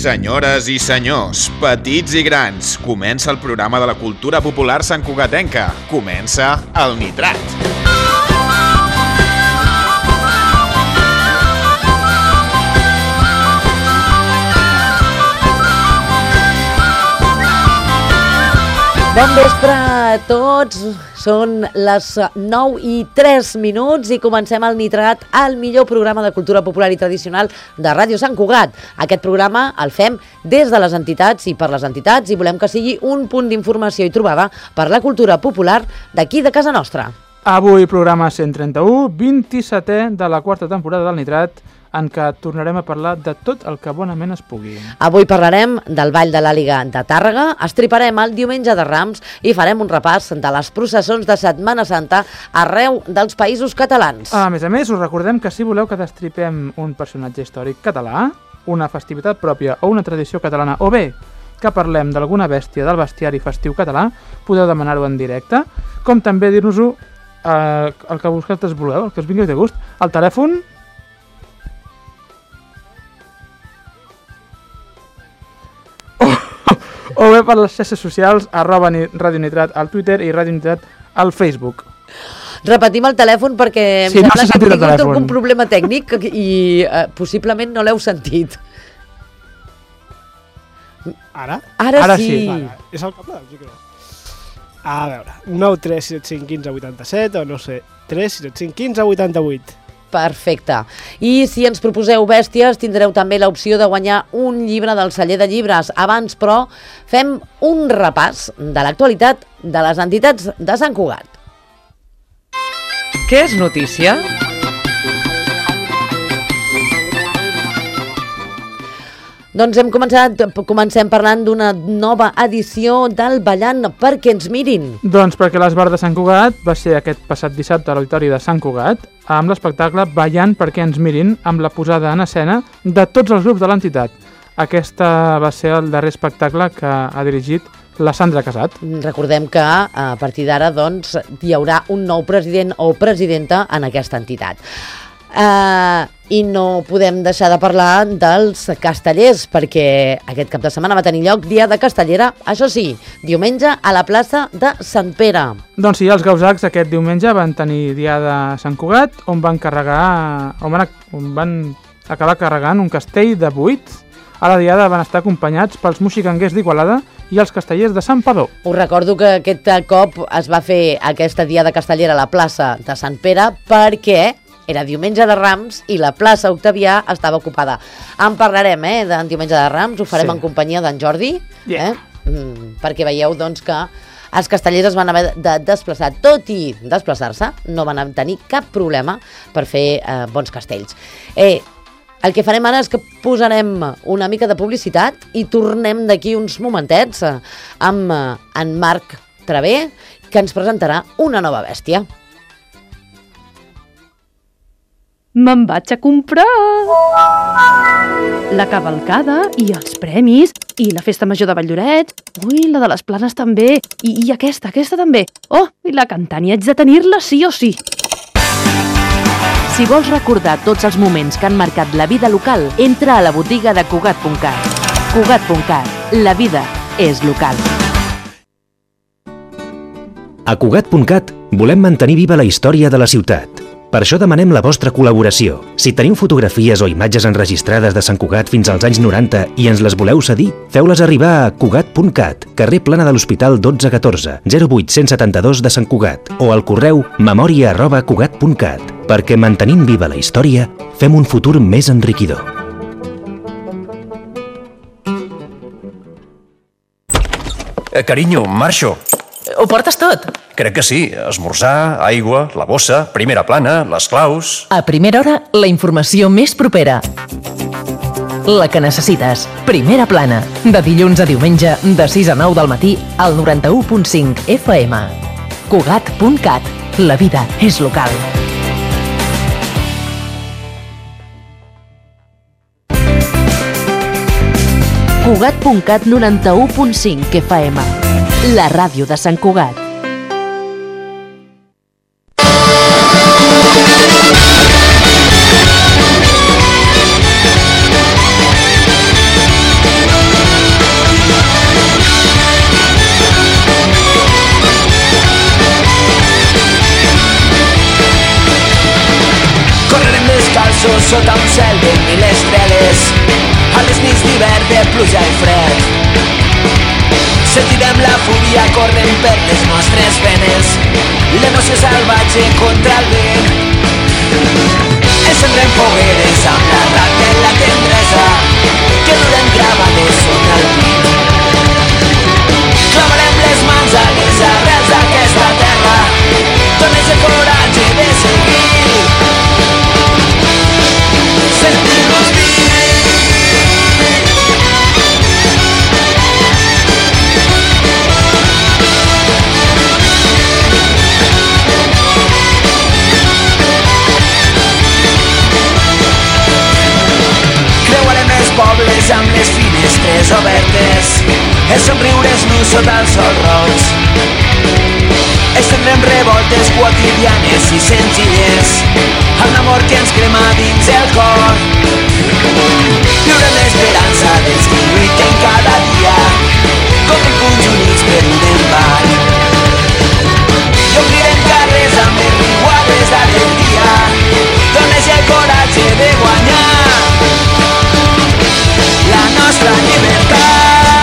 Senyores i senyors, petits i grans, comença el programa de la cultura popular santcugatenca. Comença el Nitrat. Bon vespre a tots, són les 9:03 i comencem el Nitrat, el millor programa de cultura popular i tradicional de Ràdio Sant Cugat. Aquest programa el fem des de les entitats i per les entitats i volem que sigui un punt d'informació i trobada per la cultura popular d'aquí de casa nostra. Avui programa 131, 27è de la quarta temporada del Nitrat, en què tornarem a parlar de tot el que bonament es pugui. Avui parlarem del Ball de l'Àliga de Tàrrega, estriparem el Diumenge de Rams i farem un repàs de les processons de Setmana Santa arreu dels països catalans. A més, us recordem que si voleu que destripem un personatge històric català, una festivitat pròpia o una tradició catalana, o bé que parlem d'alguna bèstia del bestiari festiu català, podeu demanar-ho en directe, com també dir-nos-ho el que vosaltres voleu, el que us vingui de gust, al telèfon o bé per les xarxes socials @Radio Nitrat al Twitter i Radio Nitrat al Facebook. Repetim el telèfon perquè em sembla que ha tingut algun problema tècnic i possiblement no l'heu sentit. Ara? Ara sí. És el cable del micro. A veure, 9 3 7 5 15 87 o no sé, 3 7 5 15 88. Perfecte. I si ens proposeu bèsties, tindreu també l'opció de guanyar un llibre del celler de llibres. Abans, però, fem un repàs de l'actualitat de les entitats de Sant Cugat. Què és notícia? Doncs comencem parlant d'una nova edició del Ballant perquè ens mirin. Doncs perquè l'Esbar de Sant Cugat va ser aquest passat dissabte a l'Auditori de Sant Cugat amb l'espectacle Ballant perquè ens mirin, amb la posada en escena de tots els grups de l'entitat. Aquesta va ser el darrer espectacle que ha dirigit la Sandra Casat. Recordem que a partir d'ara doncs, hi haurà un nou president o presidenta en aquesta entitat. I no podem deixar de parlar dels castellers, perquè aquest cap de setmana va tenir lloc Dia de Castellera, això sí, diumenge a la plaça de Sant Pere. Doncs sí, els gausacs aquest diumenge van tenir Dia de Sant Cugat, on van acabar carregant un castell de 8. A la diada van estar acompanyats pels moxicanguers d'Igualada i els castellers de Sant Padó. Us recordo que aquest cop es va fer aquesta Dia de Castellera a la plaça de Sant Pere perquè era diumenge de Rams i la plaça Octavià estava ocupada. En parlarem, d'en diumenge de Rams, ho farem en companyia d'en Jordi, perquè veieu doncs, que els castellers es van haver de desplaçar. Tot i desplaçar-se, no van tenir cap problema per fer bons castells. El que farem ara és que posarem una mica de publicitat i tornem d'aquí uns momentets amb en Marc Travé, que ens presentarà una nova bèstia. Me'n vaig a comprar la cavalcada i els premis i la festa major de Valldorets. Ui, la de les Planes també. I aquesta també. Oh, i la cantant, i haig de tenir-la sí o sí. Si vols recordar tots els moments que han marcat la vida local, entra a la botiga de Cugat.cat. Cugat.cat. La vida és local. A Cugat.cat volem mantenir viva la història de la ciutat. Per això demanem la vostra col·laboració. Si teniu fotografies o imatges enregistrades de Sant Cugat fins als anys 90 i ens les voleu cedir, feu-les arribar a Cugat.cat, carrer Plana de l'Hospital 1214, 08172 de Sant Cugat, o al correu memoria@cugat.cat, perquè mantenint viva la història, fem un futur més enriquidor. Carinyo, marxo. Ho portes tot? Crec que sí. Esmorzar, aigua, la bossa, primera plana, les claus... A primera hora, la informació més propera. La que necessites. Primera plana. De dilluns a diumenge, de 6 a 9 del matí, al 91.5 FM. Cugat.cat. La vida és local. Cugat.cat 91.5 FM. La ràdio de Sant Cugat. pluja i fred. Sentirem la fúria corrent per les nostres venes, l'emoció salvatge contra el vent. Encendrem fogueres amb la ràbia i la tendresa que duren gravades sota el pit. Clavarem les mans a les arrels d'aquesta terra, dones el coratge de seguir, sentir-nos vius. Creuarem els pobles amb les finestres obertes, els somriures nus sota el sol roig. Estendrem revoltes quotidianes i senzilles amb l'amor que ens crema dins el cor. Viurem l'esperança dels que lluiten cada dia, convinguts units per un embat. I omplirem carrers amb les riuades d'alegria, dones i el coratge de guanyar la nostra llibertat.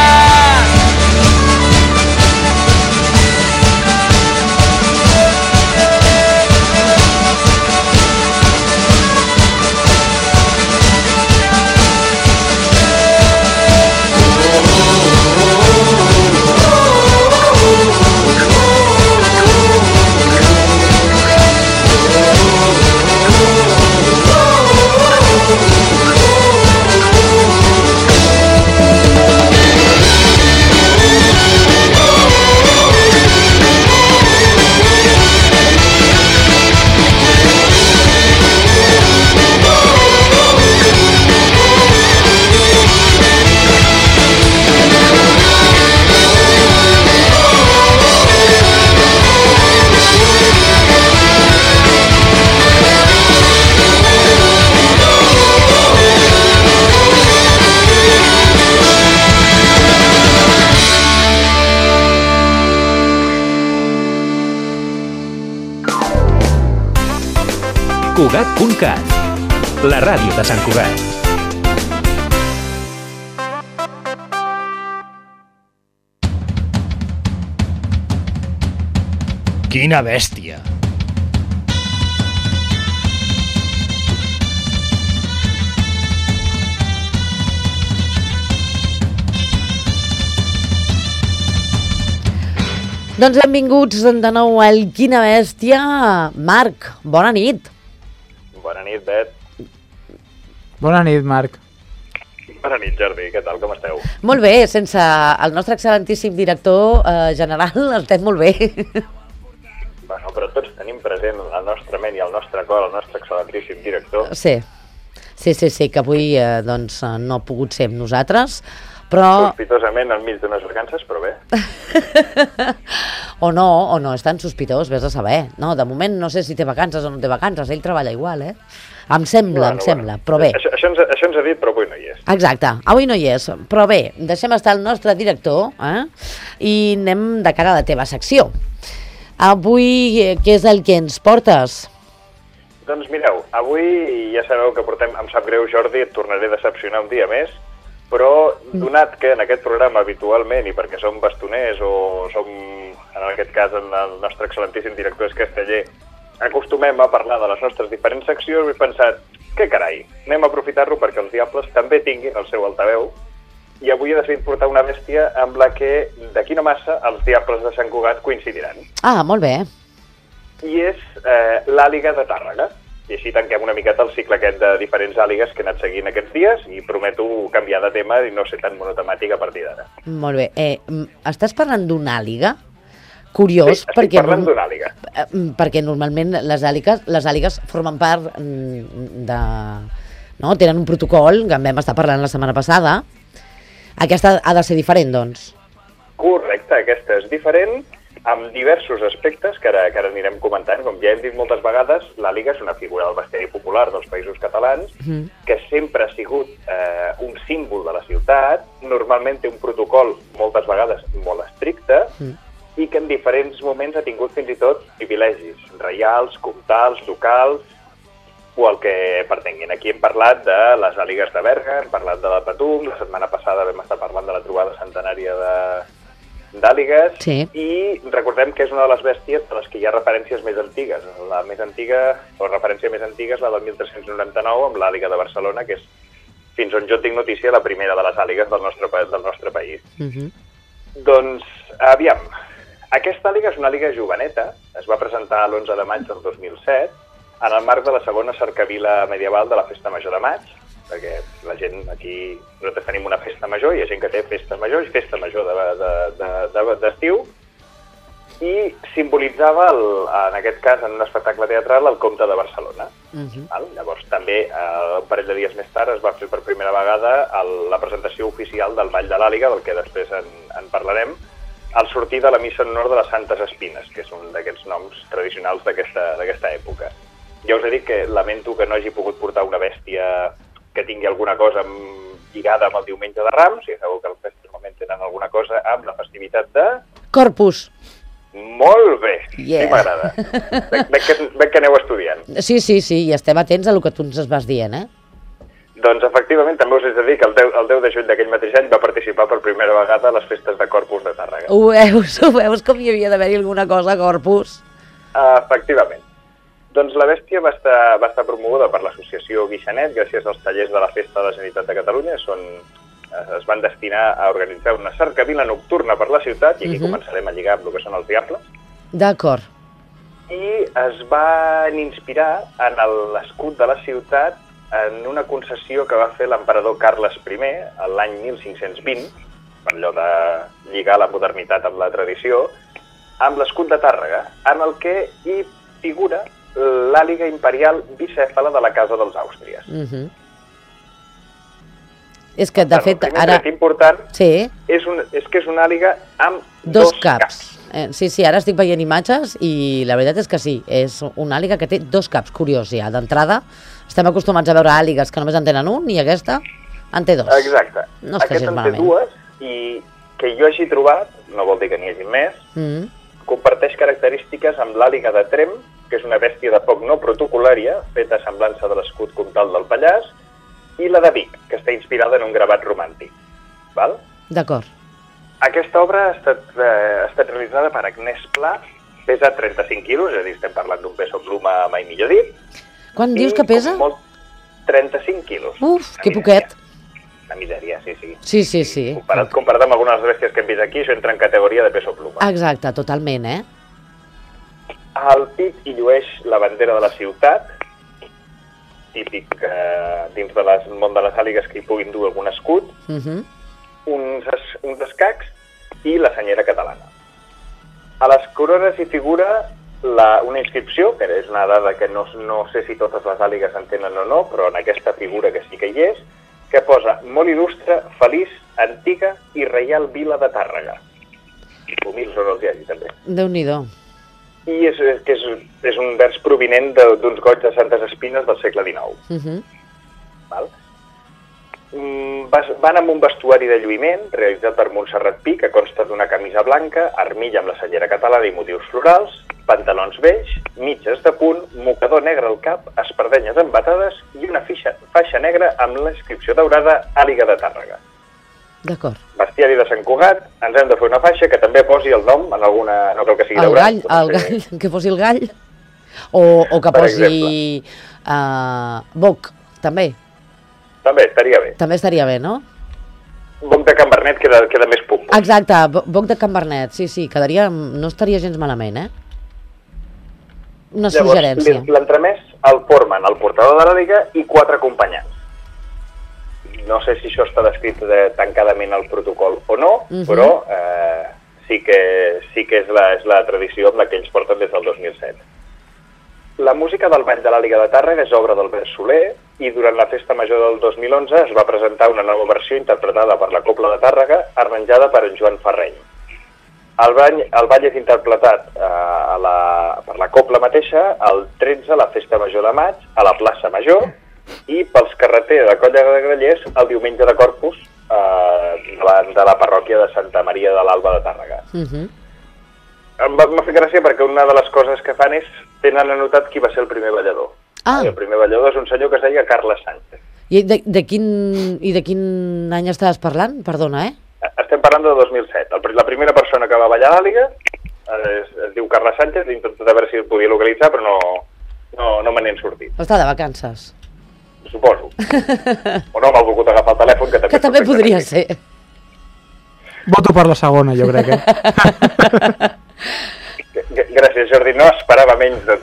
Cugat.cat, la ràdio de Sant Cugat. Quina bèstia! Doncs benvinguts de nou al Quina Bèstia. Marc, bona nit. Bona nit, Bet. Bona nit, Marc. Bona nit, Jordi. Què tal, com esteu? Molt bé, sense el nostre excel·lentíssim director general, estem molt bé. Bueno, però tots tenim present la nostra ment i el nostre cor, el nostre excel·lentíssim director. Sí, que avui doncs, no ha pogut ser amb nosaltres, però... Sospitosament enmig d'unes vacances, però bé. o no, és tan sospitós, vés a saber. No, de moment no sé si té vacances o no té vacances, ell treballa igual, eh? Em sembla, però bé. Això ens ha dit, però avui no hi és. Exacte, avui no hi és, però bé, deixem estar el nostre director i anem de cara a la teva secció. Avui, què és el que ens portes? Doncs mireu, avui ja sabeu que portem, em sap greu, Jordi, et tornaré a decepcionar un dia més, però donat que en aquest programa habitualment, i perquè som bastoners o som, en aquest cas, el nostre excel·lentíssim director és casteller, acostumem a parlar de les nostres diferents seccions, he pensat, que carai, anem a aprofitar-lo perquè els diables també tinguin el seu altaveu, i avui he decidit portar una bèstia amb la que, d'aquí no massa, els diables de Sant Cugat coincidiran. Ah, molt bé. I és l'àliga de Tàrrega. I així tanquem una miqueta el cicle aquest de diferents àligues que he anat seguint aquests dies i prometo canviar de tema i no ser tan monotemàtic a partir d'ara. Molt bé. Estàs parlant d'una àliga? Curiós, sí, estic parlant d'una àliga. Perquè normalment les àligues formen part de... No? Tenen un protocol, que en vam estar parlant la setmana passada. Aquesta ha de ser diferent, doncs. Correcte, aquesta és diferent, amb diversos aspectes que ara anirem comentant. Com ja hem dit moltes vegades, l'àliga és una figura del bestiari popular dels Països Catalans que sempre ha sigut un símbol de la ciutat, normalment té un protocol moltes vegades molt estricte i que en diferents moments ha tingut fins i tot privilegis reials, comtals, locals, o el que pertenguin. Aquí hem parlat de les àligues de Berga, hem parlat de la Patum, la setmana passada vam estar parlant de la trobada centenària d'àligues, i recordem que és una de les bèsties de les que hi ha referències més antigues. La més antiga, o referència més antiga, és la del 1399, amb l'àliga de Barcelona, que és, fins on jo tinc notícia, la primera de les àligues del nostre país. Doncs, aviam, aquesta àliga és una àliga joveneta, es va presentar l'11 de maig del 2007, en el marc de la segona cercavila medieval de la Festa Major de Maig, perquè la gent aquí, nosaltres tenim una festa major, hi ha gent que té festa major i festa major d'estiu, i simbolitzava, en aquest cas, en un espectacle teatral, el Comte de Barcelona. Llavors, també, un parell de dies més tard, es va fer per primera vegada la presentació oficial del Ball de l'Àliga, del que després en parlarem, al sortir de la missa en honor de les Santes Espines, que és un d'aquests noms tradicionals d'aquesta època. Ja us he dit que lamento que no hagi pogut portar una bèstia que tingui alguna cosa lligada amb el diumenge de Rams, i sabeu que els festes normalment tenen alguna cosa amb la festivitat de... Corpus. Molt bé, sí m'agrada. Veig que aneu estudiant. Sí, i estem atents a el que tu ens vas dient, Doncs, efectivament, també us he de dir que el 10 de juny d'aquell mateix any va participar per primera vegada a les festes de Corpus de Tàrrega. Ho veus com hi havia d'haver-hi alguna cosa a Corpus? Efectivament. Doncs la bèstia va estar promoguda per l'associació Guixanet gràcies als tallers de la Festa de la Generalitat de Catalunya. Es van destinar a organitzar una cercavila nocturna per la ciutat, i aquí començarem a lligar amb el que són els diables. D'acord. I es van inspirar en l'escut de la ciutat en una concessió que va fer l'emperador Carles I l'any 1520, per allò de lligar la modernitat amb la tradició, amb l'escut de Tàrrega, en el que hi figura l'àliga imperial bicèfala de la Casa dels Àustries. És que, de fet, ara... El primer tret important és que és una àliga amb dos caps. Sí, ara estic veient imatges i la veritat és que sí, és una àliga que té dos caps. Curiós, ja. D'entrada, estem acostumats a veure àligues que només en tenen un, i aquesta en té dos. Exacte. No es queixis malament. Aquesta en té dues, i que jo hagi trobat, no vol dir que n'hi hagi més, comparteix característiques amb l'àliga de Tremp, que és una bèstia de foc no protocolària, feta a semblança de l'escut comtal del Pallars, i la de Vic, que està inspirada en un gravat romàntic. D'acord. Aquesta obra ha estat realitzada per Agnès Pla, pesa 35 quilos, és a dir, estem parlant d'un peso pluma, mai millor dit. Quan dius que pesa? 35 quilos. Uf, que poquet. Una misèria, sí. Sí. Comparat amb algunes bèsties que hem vist aquí, això entra en categoria de peso pluma. Exacte, totalment, Al pit hi llueix la bandera de la ciutat, típic dins del món de les àligues que hi puguin dur algun escut, uns escacs i la senyera catalana. A les corones hi figura una inscripció, que és una dada que no sé si totes les àligues en tenen o no, però en aquesta figura que sí que hi és, que posa molt il·lustre, feliç, antiga i reial vila de Tàrrega. Humils són els diaris, també. Déu-n'hi-do. I és un vers provinent d'uns goigs de Santes Espines del segle XIX. Van amb un vestuari de lluïment realitzat per Montserrat Pi, que consta d'una camisa blanca, armilla amb la senyera catalana i motius florals, pantalons beix, mitges de punt, mocador negre al cap, espardenyes embatades i una faixa negra amb la inscripció daurada Àliga de Tàrrega. D'acord. Bestiari de Sant Cugat, ens hem de fer una faixa que també posi el nom en alguna... No cal que sigui daurat. El gall, que posi el gall. O que posi boc, també. També estaria bé. També estaria bé, no? Boc de Can Bernet queda més pum. Exacte, boc de Can Bernet, sí, quedaria... No estaria gens malament, Una suggerència. Llavors, l'entremès el formen el portador de l'àliga i 4 acompanyants. No sé si això està descrit tancadament al protocol o no, però sí que és la tradició amb la que ells porten des del 2007. La música del Ball de l'Àliga de Tàrrega és obra d'Albert Soler i durant la Festa Major del 2011 es va presentar una nova versió interpretada per la Cobla de Tàrrega, arranjada per en Joan Ferreny. El ball és interpretat per la Cobla mateixa el 13 a la Festa Major de Maig, a la plaça Major, i pels carreters de Colla de Grallers el diumenge de Corpus de la parròquia de Santa Maria de l'Alba de Tàrrega. M'ha fet gràcia perquè una de les coses que fan és tenen anotat qui va ser el primer ballador. Ah. El primer ballador és un senyor que es deia Carles Sánchez. I de quin any estàs parlant? Perdona, Estem parlant de 2007. La primera persona que va ballar a l'Àliga es diu Carles Sánchez, he intentat a veure si el podia localitzar, però no me n'he sortit. Està de vacances. Suposo. O no m'ha volgut agafar el telèfon, que també podria ser. Voto per la segona, jo crec, Gràcies, Jordi, no esperava menys de tu.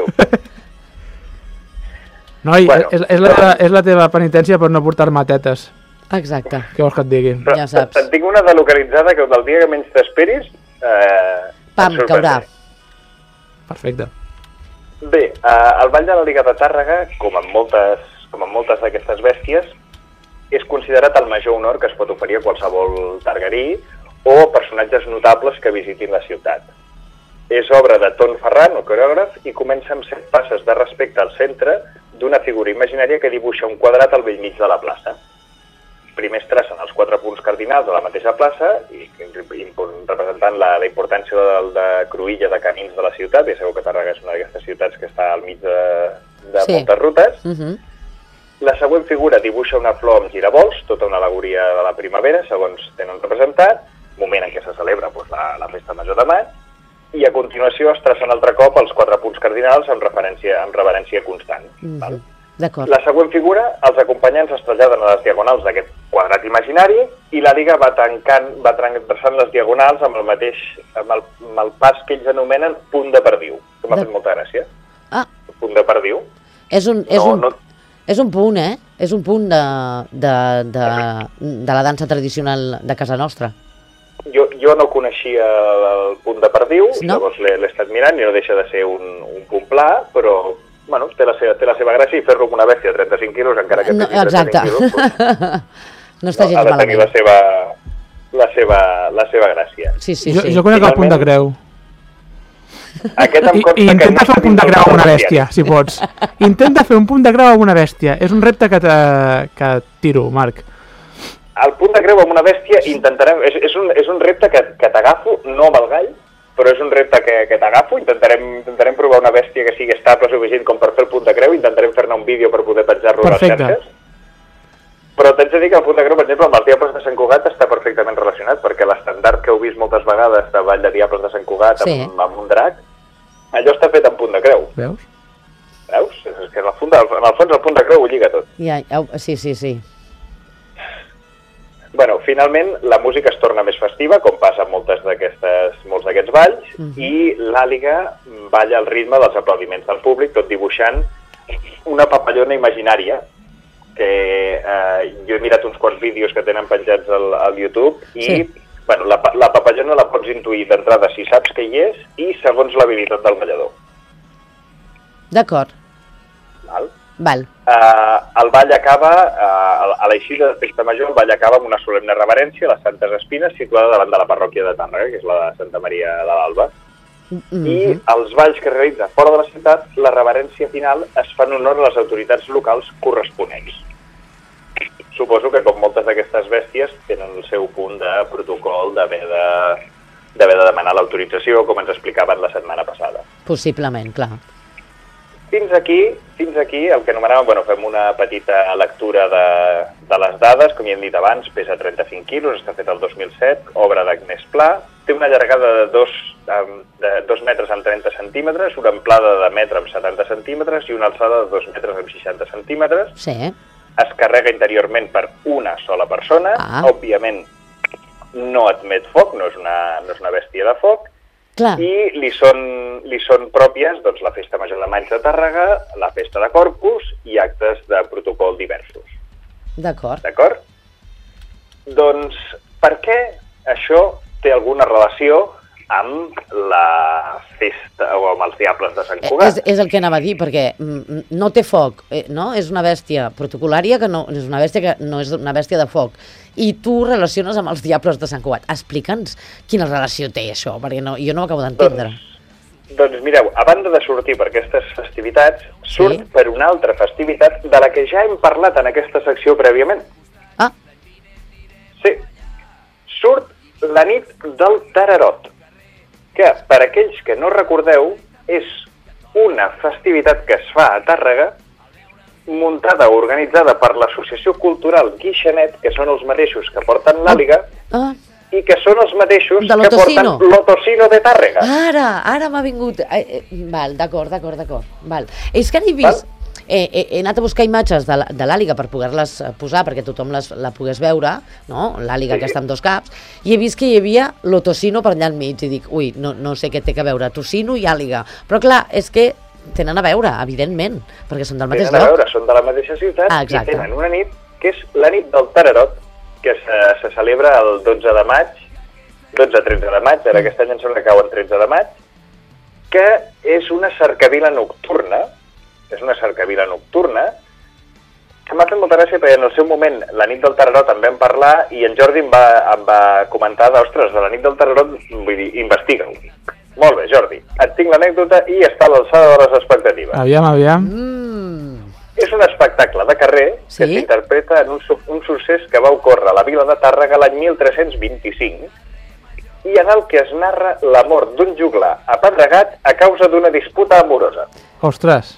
Noi, bueno, és la teva penitència per no portar-me tetes. Exacte. Què vols que et digui? Però, ja saps. En tinc una de localitzada que del dia que menys t'esperis... Pam, caurà. Perfecte. Bé, el Ball de la Liga de Tàrrega, com en moltes d'aquestes bèsties, és considerat el major honor que es pot oferir a qualsevol targarí o personatges notables que visitin la ciutat. És obra de Ton Ferran, el coreògraf, i comença amb 7 passes de respecte al centre d'una figura imaginària que dibuixa un quadrat al bell mig de la plaça. Primer es tracen els 4 punts cardinals de la mateixa plaça, i representant la importància de cruïlla de camins de la ciutat. Ja sabeu que Tàrrega és una d'aquestes ciutats que està al mig de moltes rutes. La següent figura dibuixa una flor amb giravolts, tota una al·legoria de la primavera, segons tenen representat, moment en què se celebra la festa major de maig, i a continuació es tracen altre cop els 4 punts cardinals amb reverència constant. D'acord. La següent figura, els acompanyants es traslladen a les diagonals d'aquest quadrat imaginari i la Liga va traçant les diagonals amb el pas que ells anomenen punt de perdiu, que m'ha fet molta gràcia. Punt de perdiu. És un punt, És un punt de la dansa tradicional de casa nostra. Jo no coneixia el punt de perdiu, llavors l'he estat mirant i no deixa de ser un punt pla, però bueno, té la seva gràcia, i fer-lo amb una bèstia de 35 quilos, encara que té 35 quilos, no està gens ha de tenir malament. la seva gràcia. Jo conec el punt de creu. I intenta fer un punt de creu amb una bèstia, si pots. Intenta fer un punt de creu amb una bèstia. És un repte que tiro, Marc. El punt de creu amb una bèstia intentarem... És un repte que t'agafo, no amb el gall, però és un repte que t'agafo. Intentarem provar una bèstia que sigui estable suficient com per fer el punt de creu. Intentarem fer-ne un vídeo per poder penjar-lo a les xarxes. Però t'haig de dir que el punt de creu, per exemple, amb els Diables de Sant Cugat està perfectament relacionat, perquè l'estandard que heu vist moltes vegades de Ball de Diables de Sant Cugat amb un drac, allò està fet amb punt de creu. Veus? És que en el fons el punt de creu ho lliga tot. Sí. Bueno, finalment la música es torna més festiva, com passa en molts d'aquests balls, i l'Àliga balla al ritme dels aplaudiments del públic, tot dibuixant una papallona imaginària, que jo he mirat uns quants vídeos que tenen penjats al YouTube, i bueno, la papallona la pots intuir d'entrada si saps que hi és i segons l'habilitat del ballador. D'acord. Val. El ball acaba, a l'eixida de Festa Major, el ball acaba amb una solemne reverència a les Santes Espines, situada davant de la parròquia de Tàrrega, que és la de Santa Maria de l'Alba. I els balls que es realitzen fora de la ciutat, la reverència final es fa en honor a les autoritats locals corresponents. Suposo que, com moltes d'aquestes bèsties, tenen el seu punt de protocol d'haver de demanar l'autorització, com ens explicaven la setmana passada. Possiblement, clar. Fins aquí el que anomenàvem, bueno, fem una petita lectura de les dades, com ja hem dit abans, pesa 35 quilos, està fet el 2007, obra d'Agnès Pla, té una llargada de 2 metres amb 30 centímetres, una amplada de metre amb 70 centímetres i una alçada de 2 metres amb 60 centímetres. Sí. Es carrega interiorment per una sola persona, òbviament no admet foc, no és una bèstia de foc, i li són pròpies doncs, la Festa Major de Maig de Tàrrega, la Festa de Corpus i actes de protocol diversos. D'acord. D'acord? Doncs per què això té alguna relació amb la festa o amb els Diables de Sant Cugat? És el que anava a dir, perquè no té foc, no? És una bèstia protocolària que no és una bèstia de foc. I tu relaciones amb els Diables de Sant Cugat. Explica'ns quina relació té això, perquè jo no ho acabo d'entendre. Doncs mireu, a banda de sortir per aquestes festivitats, surt per una altra festivitat de la que ja hem parlat en aquesta secció prèviament. Sí. Surt la nit del Tararot, que, per aquells que no recordeu, és una festivitat que es fa a Tàrrega muntada o organitzada per l'Associació Cultural Guixanet, que són els mateixos que porten l'Àliga, i que són els mateixos que porten l'Otocino de Tàrrega. Ara m'ha vingut... Val, d'acord. Val. És que ara he vist... He anat a buscar imatges de l'Àliga per poder-les posar, perquè tothom la pogués veure, no? L'Àliga aquesta amb 2 caps, i he vist que hi havia l'Otocino per allà al mig, i dic, ui, no sé què té que veure, Tocino i Àliga. Però clar, és que tenen a veure, evidentment, perquè són del mateix lloc. Tenen a veure, són de la mateixa ciutat, i tenen una nit, que és la nit del Tararot, que se celebra el 12 de maig, 12-13 de maig, ara aquest any em sembla que cau en 13 de maig, que és una cercavila nocturna, que m'ha fet molta gràcia perquè en el seu moment, la nit del Tararot en vam parlar i en Jordi em va comentar ostres, de la nit del Tararot, vull dir, investiga-ho. Molt bé, Jordi, et tinc l'anècdota i està a l'alçada de les expectatives. Aviam. És un espectacle de carrer que s'interpreta en un succés que va ocórrer a la vila de Tàrrega l'any 1325 i en el que es narra la mort d'un juglar apedregat a causa d'una disputa amorosa. Ostres.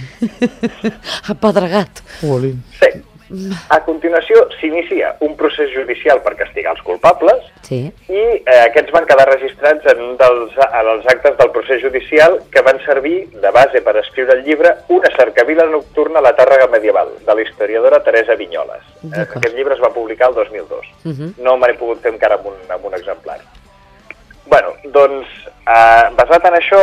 Apedregat. Olín. Sí. A continuació s'inicia un procés judicial per castigar els culpables i aquests van quedar registrats en els actes del procés judicial que van servir de base per escriure el llibre Una cercavila nocturna a la Tàrrega medieval, de la historiadora Teresa Vinyoles. Aquest llibre es va publicar el 2002. No me n'he pogut fer encara amb un exemplar. Bueno, doncs, basat en això,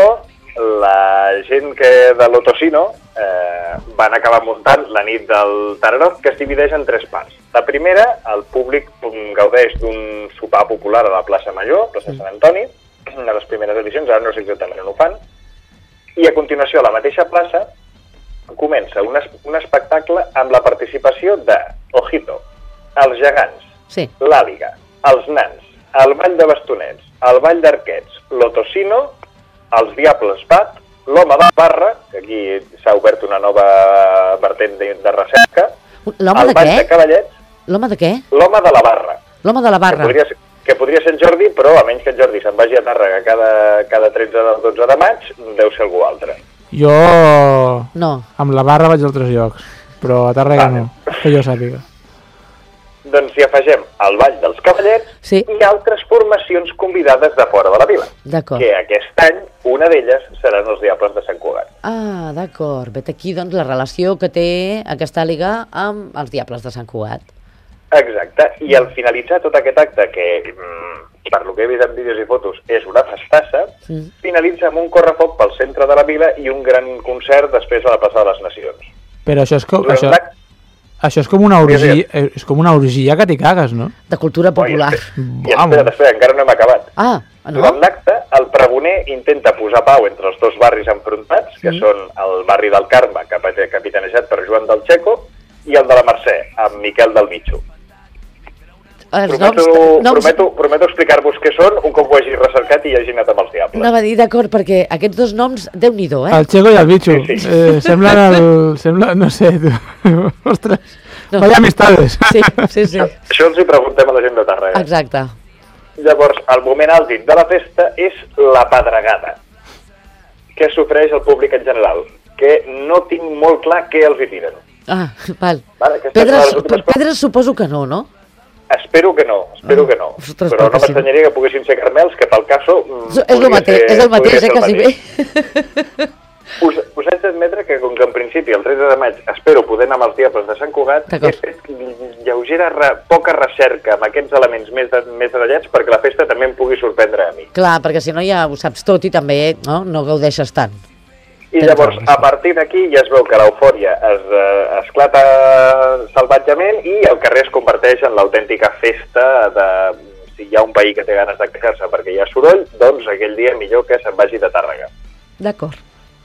la gent de l'Otocino van acabar muntant la nit del Tararot, que es divideix en 3 parts. La primera, el públic gaudeix d'un sopar popular a la plaça Major, plaça Sant Antoni, de les primeres edicions, ara no sé exactament on ho fan, i a continuació a la mateixa plaça comença un espectacle amb la participació de, ojito, els gegants, l'Àliga, els nans, el ball de bastonets, el ball d'arquets, l'Otocino, els Diables Bat, l'Home de la Barra, que aquí s'ha obert una nova vertent de recerca, l'Home de què? De cavallets. L'Home de què? L'Home de la Barra. L'Home de la Barra. Que podria ser en Jordi, però a menys que en Jordi se'n vagi a Tàrrega cada 13 del 12 de maig, deu ser algú altre. Jo... No. Amb la Barra vaig a altres llocs, però a Tàrrega no, que jo sàpiga. Doncs hi afegem el Ball dels Cavallets i altres formacions convidades de fora de la vila. D'acord. Que aquest any, una d'elles, seran els Diables de Sant Cugat. Ah, d'acord. Vet aquí, doncs, la relació que té aquesta àliga amb els Diables de Sant Cugat. Exacte. I al finalitzar tot aquest acte, que per lo que he vist en vídeos i fotos és una festassa, finalitza amb un correfoc pel centre de la vila i un gran concert després a la plaça de les Nacions. Però això és com... Això és com una orgia que t'hi cagues, no? De cultura popular. I espera, encara no hem acabat. No? Durant l'acte, el pregoner intenta posar pau entre els dos barris enfrontats, que són el barri del Carme, capitanejat per Joan del Checo, i el de la Mercè, amb Miquel del Bitxo. Prometo explicar-vos què són un cop ho hagi recercat i hagi anat amb els Diables. Anava a dir, d'acord, perquè aquests dos noms, Déu-n'hi-do, El Checo i el Bitxo. Semblen no sé, ostres, vaya amistades. Sí. Això els hi preguntem a la gent de Tàrrega. Exacte. Llavors, el moment àlgid de la festa és la pedregada, que s'ofereix al públic en general, que no tinc molt clar què els hi tiren. Ah, val. Pedres suposo que no? Espero que no. Ostres, però no m'estranyaria que poguessin ser carmels, que pel caso... És el mateix, quasi bé. Us haig d'admetre que, com que en principi el 13 de maig espero poder anar amb els Diables de Sant Cugat, he fet poca recerca amb aquests elements més detallats perquè la festa també em pugui sorprendre a mi. Clar, perquè si no ja ho saps tot i també no gaudeixes tant. I llavors, a partir d'aquí ja es veu que l'eufòria esclata salvatgement i el carrer es converteix en l'autèntica festa de... Si hi ha un veí que té ganes de queixar-se perquè hi ha soroll, doncs aquell dia millor que se'n vagi de Tàrrega. D'acord.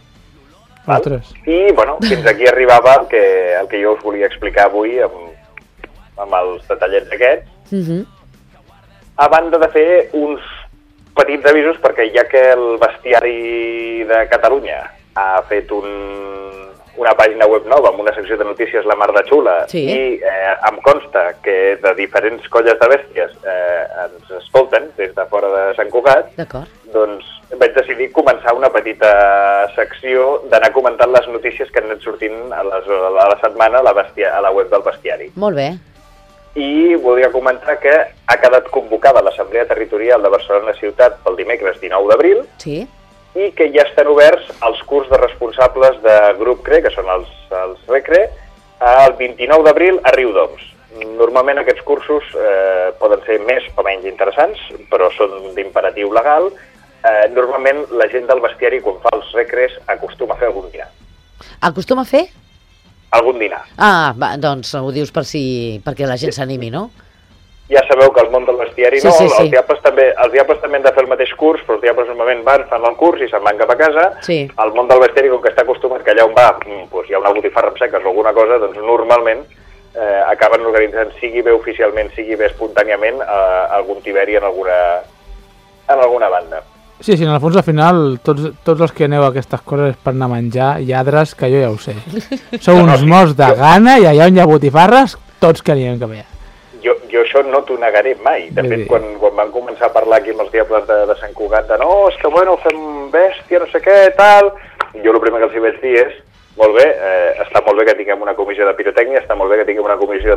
I, bueno, fins aquí arribava el que jo us volia explicar avui amb els detallets aquests. A banda de fer uns petits avisos, perquè ja que el Bestiari de Catalunya ha fet una pàgina web nova amb una secció de notícies la mar de xula i em consta que de diferents colles de bèsties ens escolten des de fora de Sant Cugat, doncs vaig decidir començar una petita secció d'anar comentant les notícies que han anat sortint a la setmana a la web del bestiari. Molt bé. I volia comentar que ha quedat convocada l'Assemblea Territorial de Barcelona Ciutat pel dimecres 19 d'abril. Sí. I que ja estan oberts els curs de responsables de Grup CRE, que són els RECRE, el 29 d'abril a Riudoms. Normalment aquests cursos poden ser més o menys interessants, però són d'imperatiu legal. Normalment la gent del bestiari, quan fa els recres, acostuma a fer algun dinar. Acostuma a fer? Algun dinar. Ah, va, doncs ho dius perquè la gent s'animi, no? Ja sabeu que el món del bestiari Sí. els diables també han de fer el mateix curs, però els diables normalment fan el curs i se'n van cap a casa. Sí. El món del bestiari, com que està acostumat que allà on va hi ha una botifarra amb seques o alguna cosa, doncs normalment acaben organitzant, sigui bé oficialment, sigui bé espontàniament, algun tiberi en alguna banda. Sí, en el fons al final tots els que aneu a aquestes coses és per anar a menjar lladres, que jo ja ho sé. Sou uns morts de gana i allà on hi ha botifarres tots que anirem cap allà. Jo això no t'ho negaré mai. De fet, quan van començar a parlar aquí amb els diables de Sant Cugat de no, és que bueno, fem bèstia, no sé què, tal, jo el primer que els hi vaig dir és molt bé, està molt bé que tinguem una comissió de pirotècnia, està molt bé que tinguem una comissió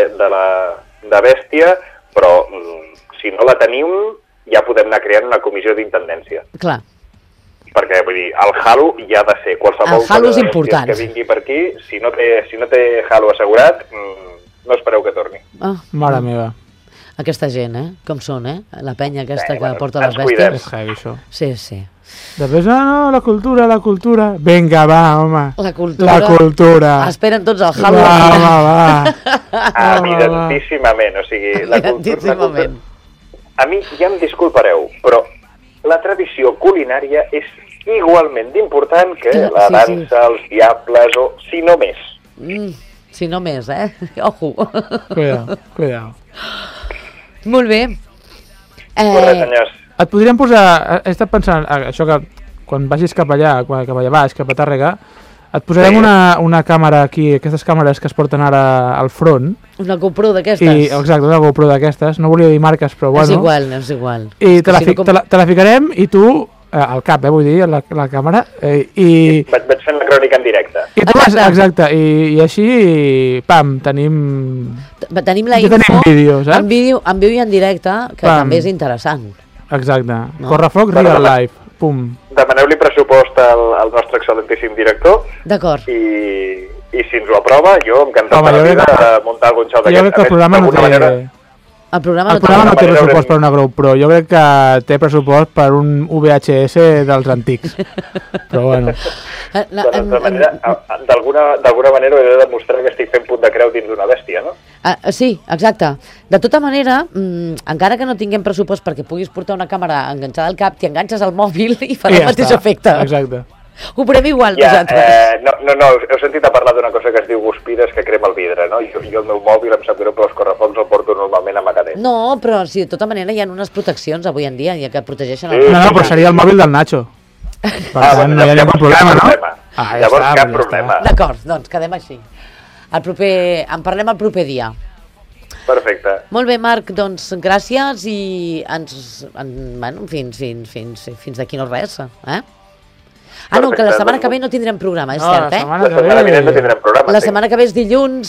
de bèstia, però si no la tenim ja podem anar creant una comissió d'intendència. Clar. Perquè, vull dir, el halo ja ha de ser qualsevol halo és important. Que vingui per aquí, si no té halo assegurat, no espereu que torni. Mare meva. Aquesta gent, com són, la penya aquesta que porta les ens bèsties. cuidem. És heavy, això. Sí. Després, no, la cultura. Vinga, va, home. La cultura. La cultura. Esperen tots el halo. Va. Evidentíssimament, o sigui, la cultura... Evidentíssimament. A mi ja em disculpareu, però la tradició culinària és igualment d'important que la dansa, els diables o, si no més. Si no més, Ojo. Cuidao. Molt bé. Correcte, senyors. Et podríem posar... He estat pensant, això que quan vagis cap allà baix, cap a Tàrrega, et posarem una càmera aquí, aquestes càmeres que es porten ara al front. Una GoPro d'aquestes. Exacte, una GoPro d'aquestes. No volia dir marques, però bueno. És igual. I te la ficarem i tu, al cap, vull dir, la càmera, i... Vaig fent la crònica en directe. Exacte, i així, pam, tenim la info tenim vídeo, saps? En vídeo i en directe, que també és interessant. Exacte. Correfoc, real life. Pum. Demaneu-li pressupost al nostre excel·lentíssim director. D'acord. I si ens ho aprova, jo encantat de la vida de muntar algun xou d'aquest. Jo crec que el programa no té... El programa no té pressupost per una GoPro. Jo crec que té pressupost per un VHS dels antics. Però bueno. D'alguna manera he de demostrar que estic fent punt de creu dins d'una bèstia, no? Sí, exacte. De tota manera, encara que no tinguem pressupost perquè puguis portar una càmera enganxada al cap, t'hi enganxes al mòbil i farà el mateix efecte. Exacte. Ho farem igual nosaltres. No, heu sentit a parlar d'una cosa que es diu guspires que crema el vidre, no? Jo el meu mòbil, em sap greu, però els correfocs el porto normalment amagadet. No, però sí, de tota manera hi ha unes proteccions avui en dia que protegeixen el... No, però seria el mòbil del Nacho. Per tant, no hi ha cap problema, no? Llavors cap problema. D'acord, doncs quedem així. En parlem el proper dia. Perfecte. Molt bé, Marc, doncs gràcies i fins d'aquí no res, no, que la setmana que ve no tindrem programa, és cert, La setmana vinent no tindrem programa. La setmana que ve és dilluns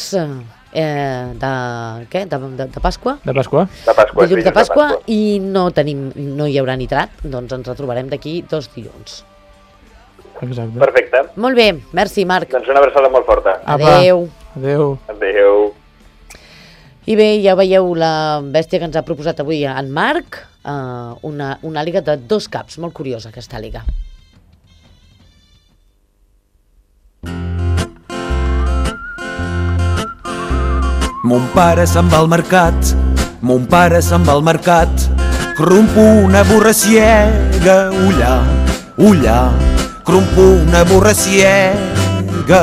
de Pasqua? De Pasqua. Dilluns de Pasqua i no hi haurà nitrat, doncs ens retrobarem d'aquí 2 dilluns. Exacte. Perfecte. Molt bé, merci, Marc. Doncs una abraçada molt forta. Adéu. Adéu. I bé, ja veieu la bèstia que ens ha proposat avui en Marc, una àliga de 2 caps, molt curiosa aquesta àliga. Mon pare se'n va al mercat, crumpo una borraciega, ullà, crumpo una borraciega.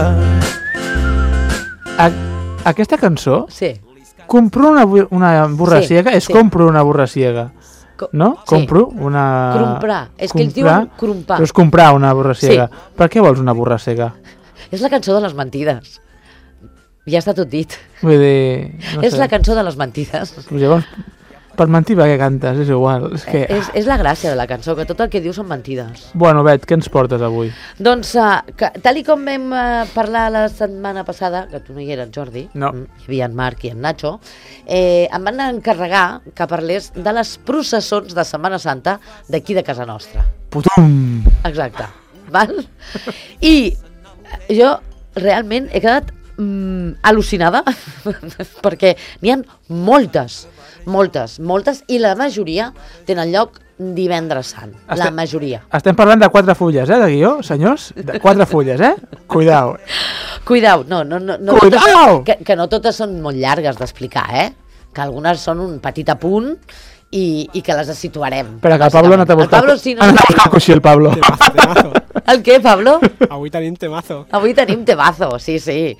Aquesta cançó? Sí. Compro una borraciega, compro una borraciega. No? Sí. Compro una... Comprar. És que ells diuen crompar. Però és comprar una borraciega. Sí. Per què vols una borraciega? És la cançó de les mentides. Ja està tot dit. Vull dir... És la cançó de les mentides. Llavors, Per mentir perquè cantes, és igual. És la gràcia de la cançó, que tot el que dius són mentides. Bueno, Bet, què ens portes avui? Doncs, tal i com vam parlar la setmana passada, que tu no hi eres, Jordi, no. Hi havia en Marc i en Nacho, em van encarregar que parlés de les processons de Setmana Santa d'aquí de casa nostra. Putum! Exacte. Val? I jo realment he quedat al·lucinada perquè n'hi ha moltes, i la majoria tenen lloc divendres sant. La majoria. Estem parlant de 4 fulles, de guió, senyors? 4 fulles, Cuidao. Cuidao, no. Cuidao! Que no totes són molt llargues d'explicar, Que algunes són un petit apunt i que les situarem. Però que el Pablo no t'ha buscat. El Pablo sí, no. No t'ha buscat coixí, el Pablo. Temazo. El què, Pablo? Avui tenim temazo. Avui tenim temazo, sí.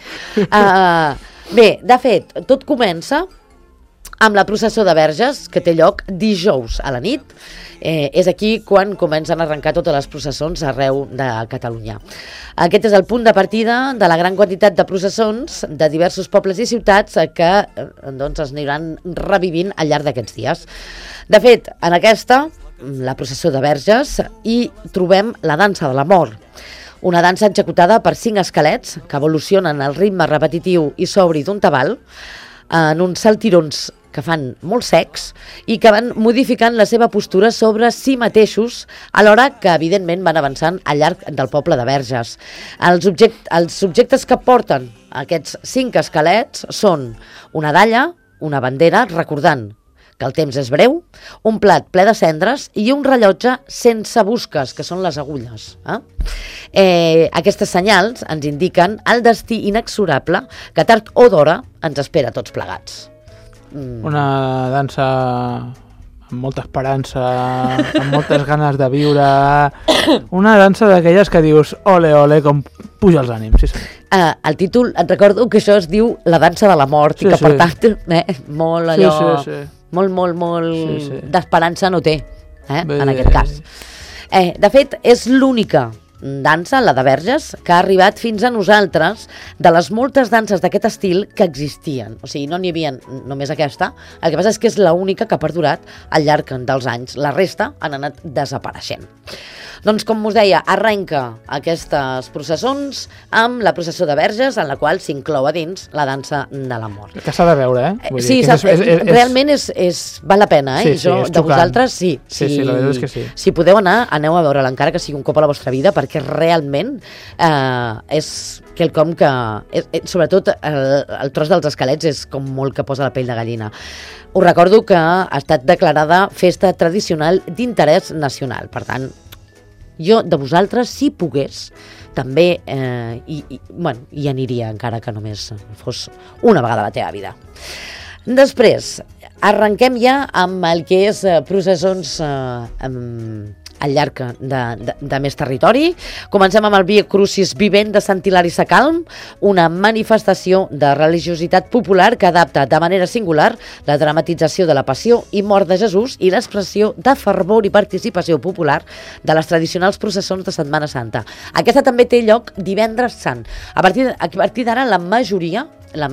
Bé, de fet, tot comença amb la processó de Verges, que té lloc dijous a la nit. És aquí quan comencen a arrencar totes les processons arreu de Catalunya. Aquest és el punt de partida de la gran quantitat de processons de diversos pobles i ciutats que es aniran revivint al llarg d'aquests dies. De fet, en aquesta, la processó de Verges, hi trobem la dansa de la mort, una dansa executada per 5 esquelets que evolucionen al ritme repetitiu i sobri d'un tabal en uns saltirons que fan molt secs i que van modificant la seva postura sobre si mateixos, alhora que evidentment van avançant al llarg del poble de Verges. Els objectes que porten aquests 5 esquelets són una dalla, una bandera, recordant que el temps és breu, un plat ple de cendres i un rellotge sense busques, que són les agulles. Aquestes senyals ens indiquen el destí inexorable que tard o d'hora ens espera a tots plegats. Una dansa amb molta esperança, amb moltes ganes de viure, una dansa d'aquelles que dius ole, ole, com puja els ànims. Sí. El títol, et recordo que això es diu La dansa de la mort, i que per tant, molt allò, molt d'esperança no té, en aquest cas. De fet, és l'única dansa, la de Verges, que ha arribat fins a nosaltres de les moltes danses d'aquest estil que existien. O sigui, no n'hi havia només aquesta, el que passa és que és l'única que ha perdurat al llarg dels anys. La resta han anat desapareixent. Doncs, com us deia, arrenca aquestes processons amb la processó de Verges, en la qual s'inclou a dins la dansa de la mort. Que s'ha de veure, Vull dir, realment val la pena, Sí, jo, és de vosaltres, sí. Sí, la veritat és que sí. Si podeu anar, aneu a veure-la, encara que sigui un cop a la vostra vida, perquè realment és quelcom que... sobretot el tros dels esquelets és com molt que posa la pell de gallina. Us recordo que ha estat declarada festa tradicional d'interès nacional. Per tant, jo de vosaltres, si pogués, també hi aniria, encara que només fos una vegada a la teva vida. Després, arrenquem ja amb el que és processons al llarg de més territori. Comencem amb el Via Crucis Vivent de Sant Hilari Sacalm, una manifestació de religiositat popular que adapta de manera singular la dramatització de la passió i mort de Jesús i l'expressió de fervor i participació popular de les tradicionals processons de Setmana Santa. Aquesta també té lloc divendres sant. A partir d'ara la majoria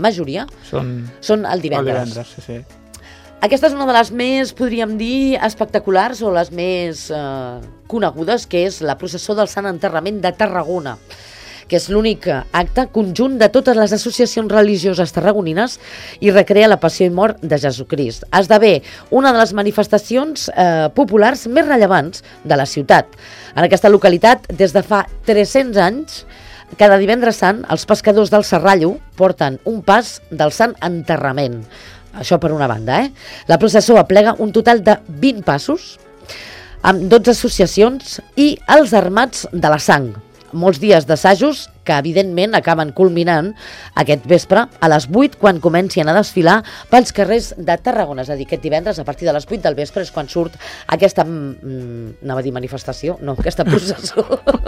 són el divendres. Sí. Aquesta és una de les més, podríem dir, espectaculars o les més conegudes, que és la processó del Sant Enterrament de Tarragona, que és l'únic acte conjunt de totes les associacions religioses tarragonines i recrea la passió i mort de Jesucrist. Esdevé una de les manifestacions populars més rellevants de la ciutat. En aquesta localitat, des de fa 300 anys, cada divendres sant, els pescadors del Serrallo porten un pas del Sant Enterrament. Això per una banda, La processó aplega un total de 20 passos amb 12 associacions i els Armats de la Sang. Molts dies d'assajos que, evidentment, acaben culminant aquest vespre a les 8, quan comencin a desfilar pels carrers de Tarragona. És a dir, aquest divendres, a partir de les 8 del vespre, és quan surt aquesta, anava a dir manifestació, no, aquesta processó.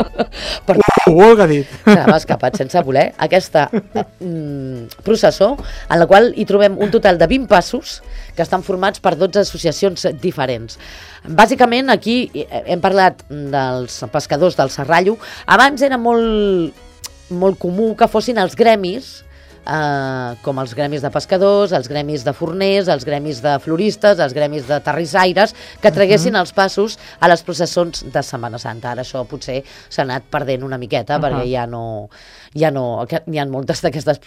Ho ha dit. Se m'ha escapat sense voler. Aquesta processó, en la qual hi trobem un total de 20 passos que estan formats per 12 associacions diferents. Bàsicament, aquí hem parlat dels pescadors del Serrallo. Abans era molt comú que fossin els gremis com els gremis de pescadors, els gremis de forners, els gremis de floristes, els gremis de terrissaires, que traguessin els passos a les processons de Setmana Santa. Ara això potser s'ha anat perdent una miqueta, perquè hi ha moltes d'aquestes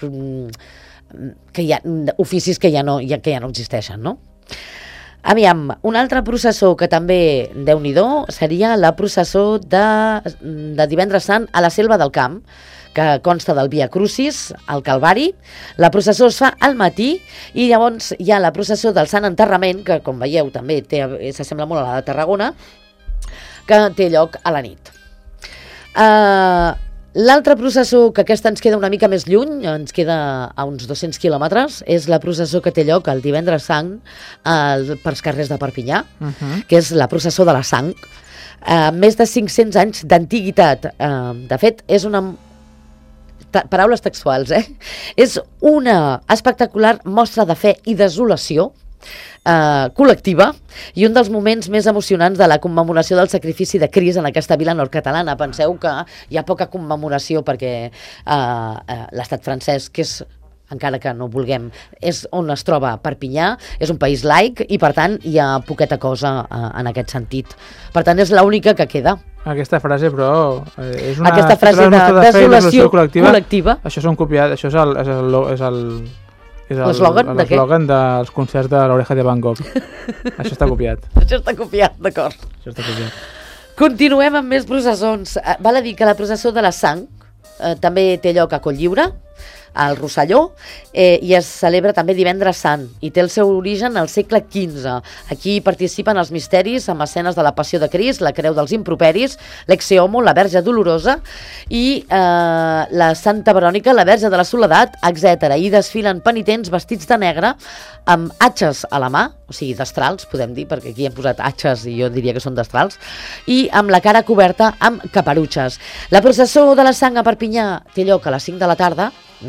oficis que ja no existeixen, no? Aviam, una altra processó que també, Déu-n'hi-do, seria la processó de Divendres Sant a la Selva del Camp, que consta del Via Crucis, al Calvari. La processó es fa al matí i llavors hi ha la processó del Sant Enterrament, que com veieu també s'assembla molt a la de Tarragona, que té lloc a la nit. L'altra processó, que aquesta ens queda una mica més lluny, ens queda a uns 200 quilòmetres, és la processó que té lloc el Divendres Sant pels carrers de Perpinyà, que és la processó de la Sang. Més de 500 anys d'antiguitat. De fet, és una... Paraules textuals, és una espectacular mostra de fe i desolació col·lectiva i un dels moments més emocionants de la commemoració del sacrifici de Crist en aquesta vila nord-catalana. Penseu que hi ha poca commemoració perquè l'estat francès, que és, encara que no vulguem, és on es troba Perpinyà, és un país laic i per tant hi ha poqueta cosa en aquest sentit. Per tant és l'única que queda. Aquesta frase, però, és una... Aquesta frase de desolació col·lectiva. Això s'han copiat, això és l'eslògan dels concerts de l'Oreja de Van Gogh. Això està copiat. Això està copiat, d'acord. Això està copiat. Continuem amb més processons. Val a dir que la processó de la Sang també té lloc a Cotlliure, al Rosselló, i es celebra també Divendres Sant, i té el seu origen al segle XV. Aquí participen els misteris amb escenes de la Passió de Crist, la Creu dels Improperis, l'Ecce Homo, la Verge Dolorosa, i la Santa Verònica, la Verge de la Soledat, etc. I desfilen penitents vestits de negre, amb atxes a la mà, o sigui, destrals, podem dir, perquè aquí hem posat atxes i jo diria que són destrals, i amb la cara coberta amb caperutxes. La processó de la Sang a Perpinyà té lloc a les 5 de la tarda,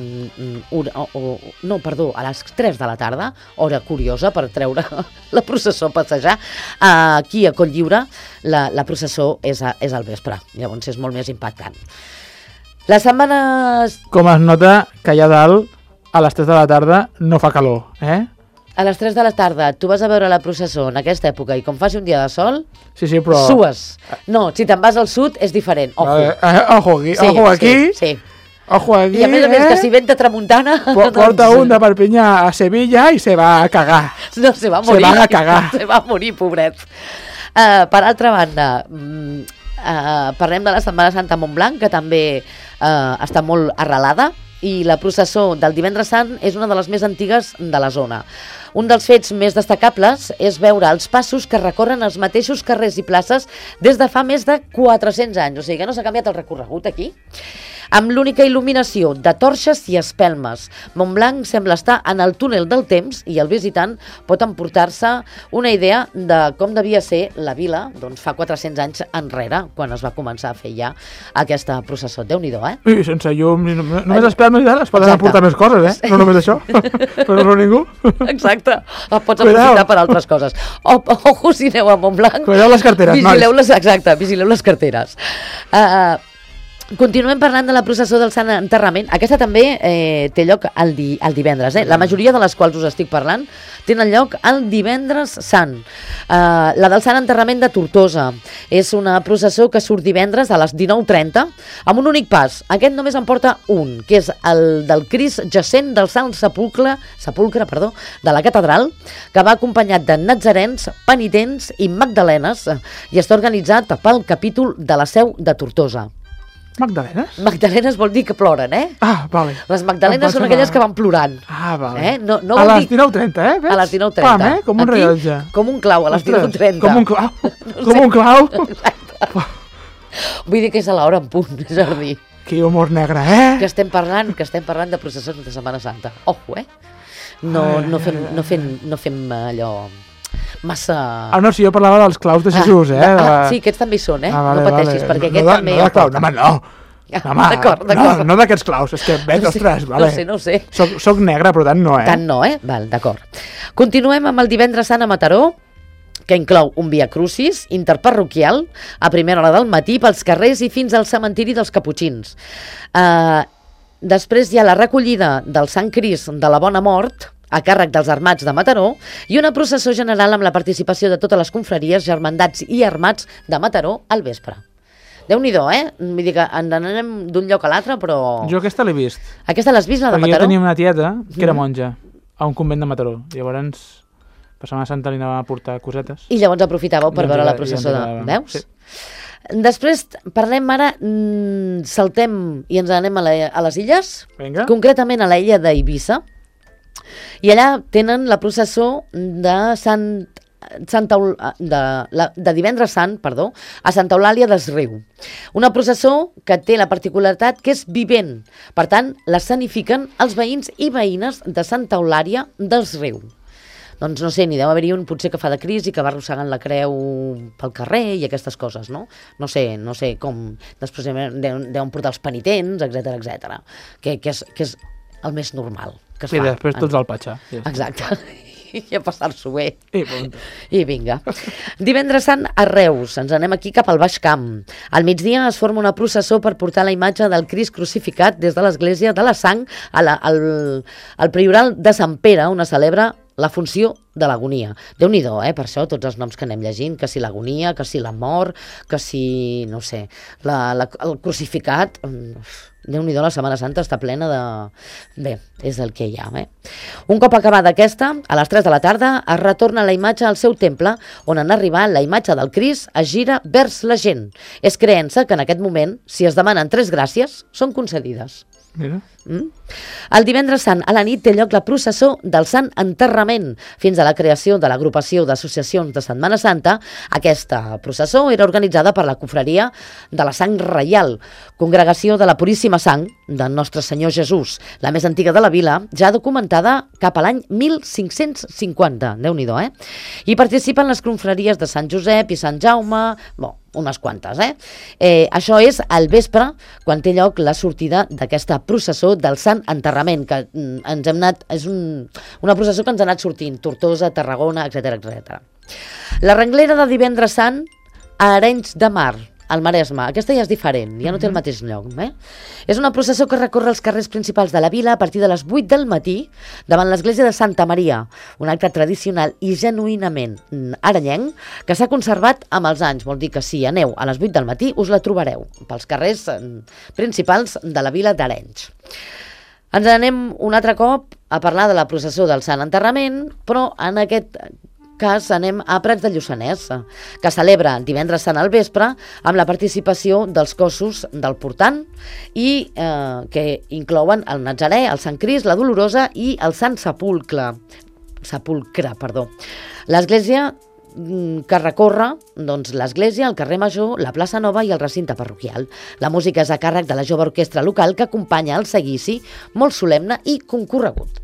a les 3 de la tarda, hora curiosa per treure la processó a passejar. Aquí a Cotlliure la processó és al vespre, llavors és molt més impactant. Les setmanes... Com es nota que allà dalt, a les 3 de la tarda, no fa calor, A les 3 de la tarda, tu vas a veure la processó en aquesta època i com faci un dia de sol, sí, però... sues. No, si te'n vas al sud és diferent. Ojo aquí. Sí. Ojo aquí, I a més, que si venta tramuntana... Porta un de Perpinyà a Sevilla i se va a cagar. No, se va a morir. Se va a cagar. Se va a morir, pobret. Per altra banda, parlem de la Setmana Santa a Montblanc, que també està molt arrelada, i la processó del Divendres Sant és una de les més antigues de la zona. Un dels fets més destacables és veure els passos que recorren els mateixos carrers i places des de fa més de 400 anys. O sigui que no s'ha canviat el recorregut aquí. Amb l'única il·luminació de torxes i espelmes. Montblanc sembla estar en el túnel del temps i el visitant pot emportar-se una idea de com devia ser la vila fa 400 anys enrere, quan es va començar a fer ja aquesta processó. Déu-n'hi-do, I sense llum, només espelmes ja es poden emportar més coses, no només això, però no ningú. Exacte, pots aprofitar per altres coses. Ojo si aneu a Montblanc. Cuideu les carteres, nois. Exacte, vigileu les carteres. Continuem parlant de la processó del Sant Enterrament. Aquesta també té lloc el divendres. La majoria de les quals us estic parlant tenen lloc el Divendres Sant. La del Sant Enterrament de Tortosa és una processó que surt divendres a les 19:30 amb un únic pas. Aquest només en porta un, que és el del Crist jacent del Sant Sepulcre de la catedral, que va acompanyat de natzarens, penitents i magdalenes, i està organitzat pel capítol de la Seu de Tortosa. Magdalenes? Magdalenes vol dir que ploren, vale. Les magdalenes són aquelles que van plorant. Vale. No a les 19:30, Veig? A les 19:30. Pam, com un rellotge. Com un clau, a les 19:30. Com un clau. Com un clau. Exacte. Vull dir que és a l'hora en punt, Jordi. Que humor negre, Que estem parlant de processons de Setmana Santa. Ojo, No fem allò... massa... no, si jo parlava dels claus de Jesús, Sí, aquests també hi són, no pateixis, perquè aquest també... Home, d'acord. No d'aquests claus, és que vet, ostres, vale. No sé. Soc negre, però tant no, Tant no, Val, d'acord. Continuem amb el Divendres Sant a Mataró, que inclou un Via Crucis interparroquial a primera hora del matí pels carrers i fins al cementiri dels Caputxins. Després hi ha la recollida del Sant Crist de la Bona Mort, a càrrec dels armats de Mataró, i una processó general amb la participació de totes les confraries, germandats i armats de Mataró al vespre. Déu-n'hi-do, Vull dir que ens anem d'un lloc a l'altre, però... Jo aquesta l'he vist. Aquesta l'has vist, la de Mataró? Perquè jo tenia una tieta que era monja a un convent de Mataró. Llavors, per Setmana Santa li anava a portar cosetes. I llavors aprofitàveu per veure la processó de... Veus? Sí. Després parlem ara, saltem i ens anem a les illes, Vinga. Concretament a la illa d'Eivissa, i allà tenen la processó de de Divendres Sant, a Santa Eulàlia des Riu. Una processó que té la particularitat que és vivent, per tant, l'escenifiquen els veïns i veïnes de Santa Eulàlia des Riu. Doncs no sé, n'hi deu haver-hi un potser que fa de Crist i que va arrossegant la creu pel carrer i aquestes coses, no? No sé com... Després deuen portar els penitents, etc que és el més normal que es fa. I després tots al patxar. Exacte. I a passar-s'ho bé. I vinga. Divendres Sant a Reus, ens anem aquí cap al Baix Camp. Al migdia es forma una processó per portar la imatge del Crist crucificat des de l'església de la Sang al prioral de Sant Pere, on es celebra la funció de l'agonia. Déu-n'hi-do, per això tots els noms que anem llegint, que si l'agonia, que si la mort, que si, no sé, el crucificat... Déu-n'hi-do, la Setmana Santa està plena de... Bé, és el que hi ha, Un cop acabada aquesta, a les 3 de la tarda, es retorna la imatge al seu temple, on en arribar la imatge del Crist es gira vers la gent. És creença que en aquest moment, si es demanen 3 gràcies, són concedides. Mira. El Divendres Sant a la nit té lloc la processó del Sant Enterrament. Fins a la creació de l'agrupació d'associacions de Setmana Santa, aquesta processó era organitzada per la confraria de la Sang Reial, congregació de la Puríssima Sang del Nostre Senyor Jesús, la més antiga de la vila, ja documentada cap a l'any 1550. Déu-n'hi-do, Hi participen les confraries de Sant Josep i Sant Jaume... unes quantes, Això és al vespre, quan té lloc la sortida d'aquesta processó del Sant Enterrament, que ens hem anat... És una processó que ens ha anat sortint, Tortosa, Tarragona, etc. La renglera de Divendres Sant a Arenys de Mar, al Maresme. Aquesta ja és diferent, ja no té el mateix lloc. És una processó que recorre els carrers principals de la vila a partir de les 8 del matí davant l'església de Santa Maria, un acte tradicional i genuïnament arenyenc que s'ha conservat amb els anys. Vol dir que si aneu a les 8 del matí us la trobareu pels carrers principals de la vila d'Arenys. Ens anem un altre cop a parlar de la processó del Sant Enterrament, però en aquest cas anem a Prats de Lluçanès, que celebra Divendres Sant al vespre amb la participació dels cossos del portant i que inclouen el Natzarè, el Sant Crist, la Dolorosa i el Sant Sepulcre. L'església que recorre l'església, el carrer Major, la plaça Nova i el recinte parroquial. La música és a càrrec de la jove orquestra local que acompanya el seguici, molt solemne i concorregut.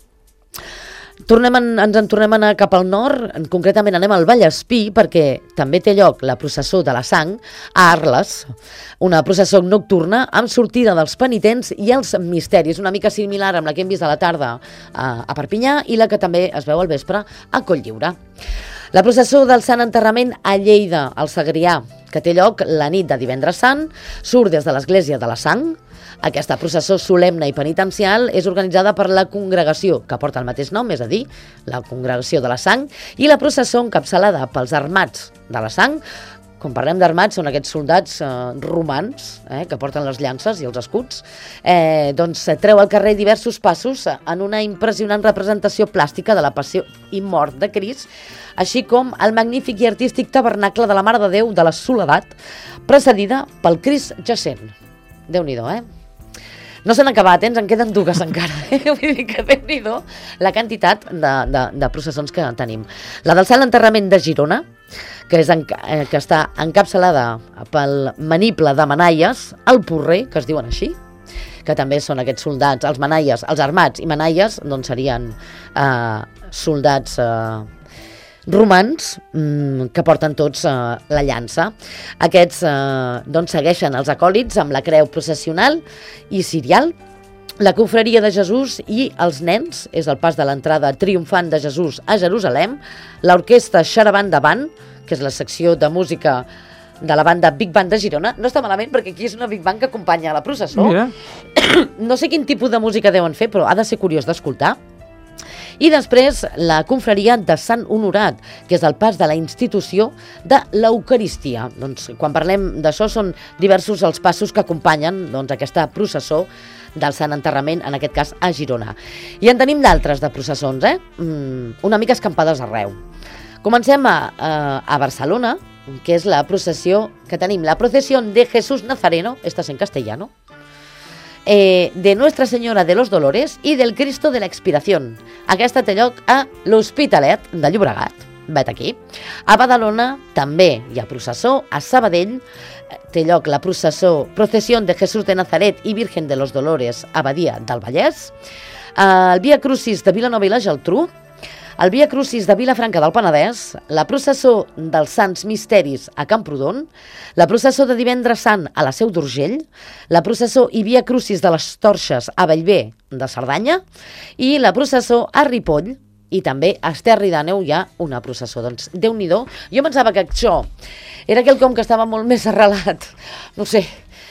Ens en tornem a anar cap al nord, concretament anem al Vallespí perquè també té lloc la processó de la Sang a Arles, una processó nocturna amb sortida dels penitents i els misteris, una mica similar amb la que hem vist a la tarda a Perpinyà i la que també es veu al vespre a Cotlliure. La processó del Sant Enterrament a Lleida, al Segrià, que té lloc la nit de Divendres Sant, surt des de l'església de la Sang. Aquesta processó solemne i penitencial és organitzada per la congregació, que porta el mateix nom, és a dir, la Congregació de la Sang, i la processó encapçalada pels armats de la Sang. Quan parlem d'armats, són aquests soldats romans que porten les llances i els escuts. Doncs treu al carrer diversos passos en una impressionant representació plàstica de la passió i mort de Crist, així com el magnífic i artístic tabernacle de la Mare de Déu de la Soledat, precedida pel Crist jacent. Déu-n'hi-do, No s'han acabat, ens en queden dues encara. Vull dir que Déu-n'hi-do la quantitat de processons que tenim. La del Sant Enterrament de Girona, que està encapçalada pel maniple de Manaies, el Porrer, que es diuen així, que també són aquests soldats, els Manaies, els armats i Manaies, doncs serien soldats romans que porten tots la llança. Aquests doncs segueixen els acòlits amb la creu processional i cirial. La confraria de Jesús i els nens és el pas de l'entrada triomfant de Jesús a Jerusalem. L'orquestra Xarabant davant, que és la secció de música de la banda Big Band de Girona. No està malament perquè aquí és una Big Band que acompanya la processó. Mira. No sé quin tipus de música deuen fer, però ha de ser curiós d'escoltar. I després la confraria de Sant Honorat, que és el pas de la institució de l'Eucaristia. Doncs, quan parlem d'això, són diversos els passos que acompanyen aquesta processó del Sant Enterrament, en aquest cas a Girona. I en tenim d'altres de processons, una mica escampades arreu. Comencem a Barcelona, que és la processió que tenim, la procesión de Jesús Nazareno, esta es en castellano, de Nuestra Senyora de los Dolores i del Cristo de la Expiración. Aquesta té lloc a l'Hospitalet de Llobregat, vet aquí. A Badalona també hi ha processó, a Sabadell té lloc la procesión de Jesús de Nazaret i Virgen de los Dolores a Badia del Vallès, el Via Crucis de Vilanova i la Geltrú, el Via Crucis de Vilafranca del Penedès, la processó dels Sants Misteris a Camprodon, la processó de Divendres Sant a la Seu d'Urgell, la processó i Via Crucis de les Torxes a Bellver de Cerdanya i la processó a Ripoll, i també a Esterri d'Àneu hi ha una processó. Doncs, Déu-n'hi-do, jo pensava que això era quelcom que estava molt més arrelat, no sé,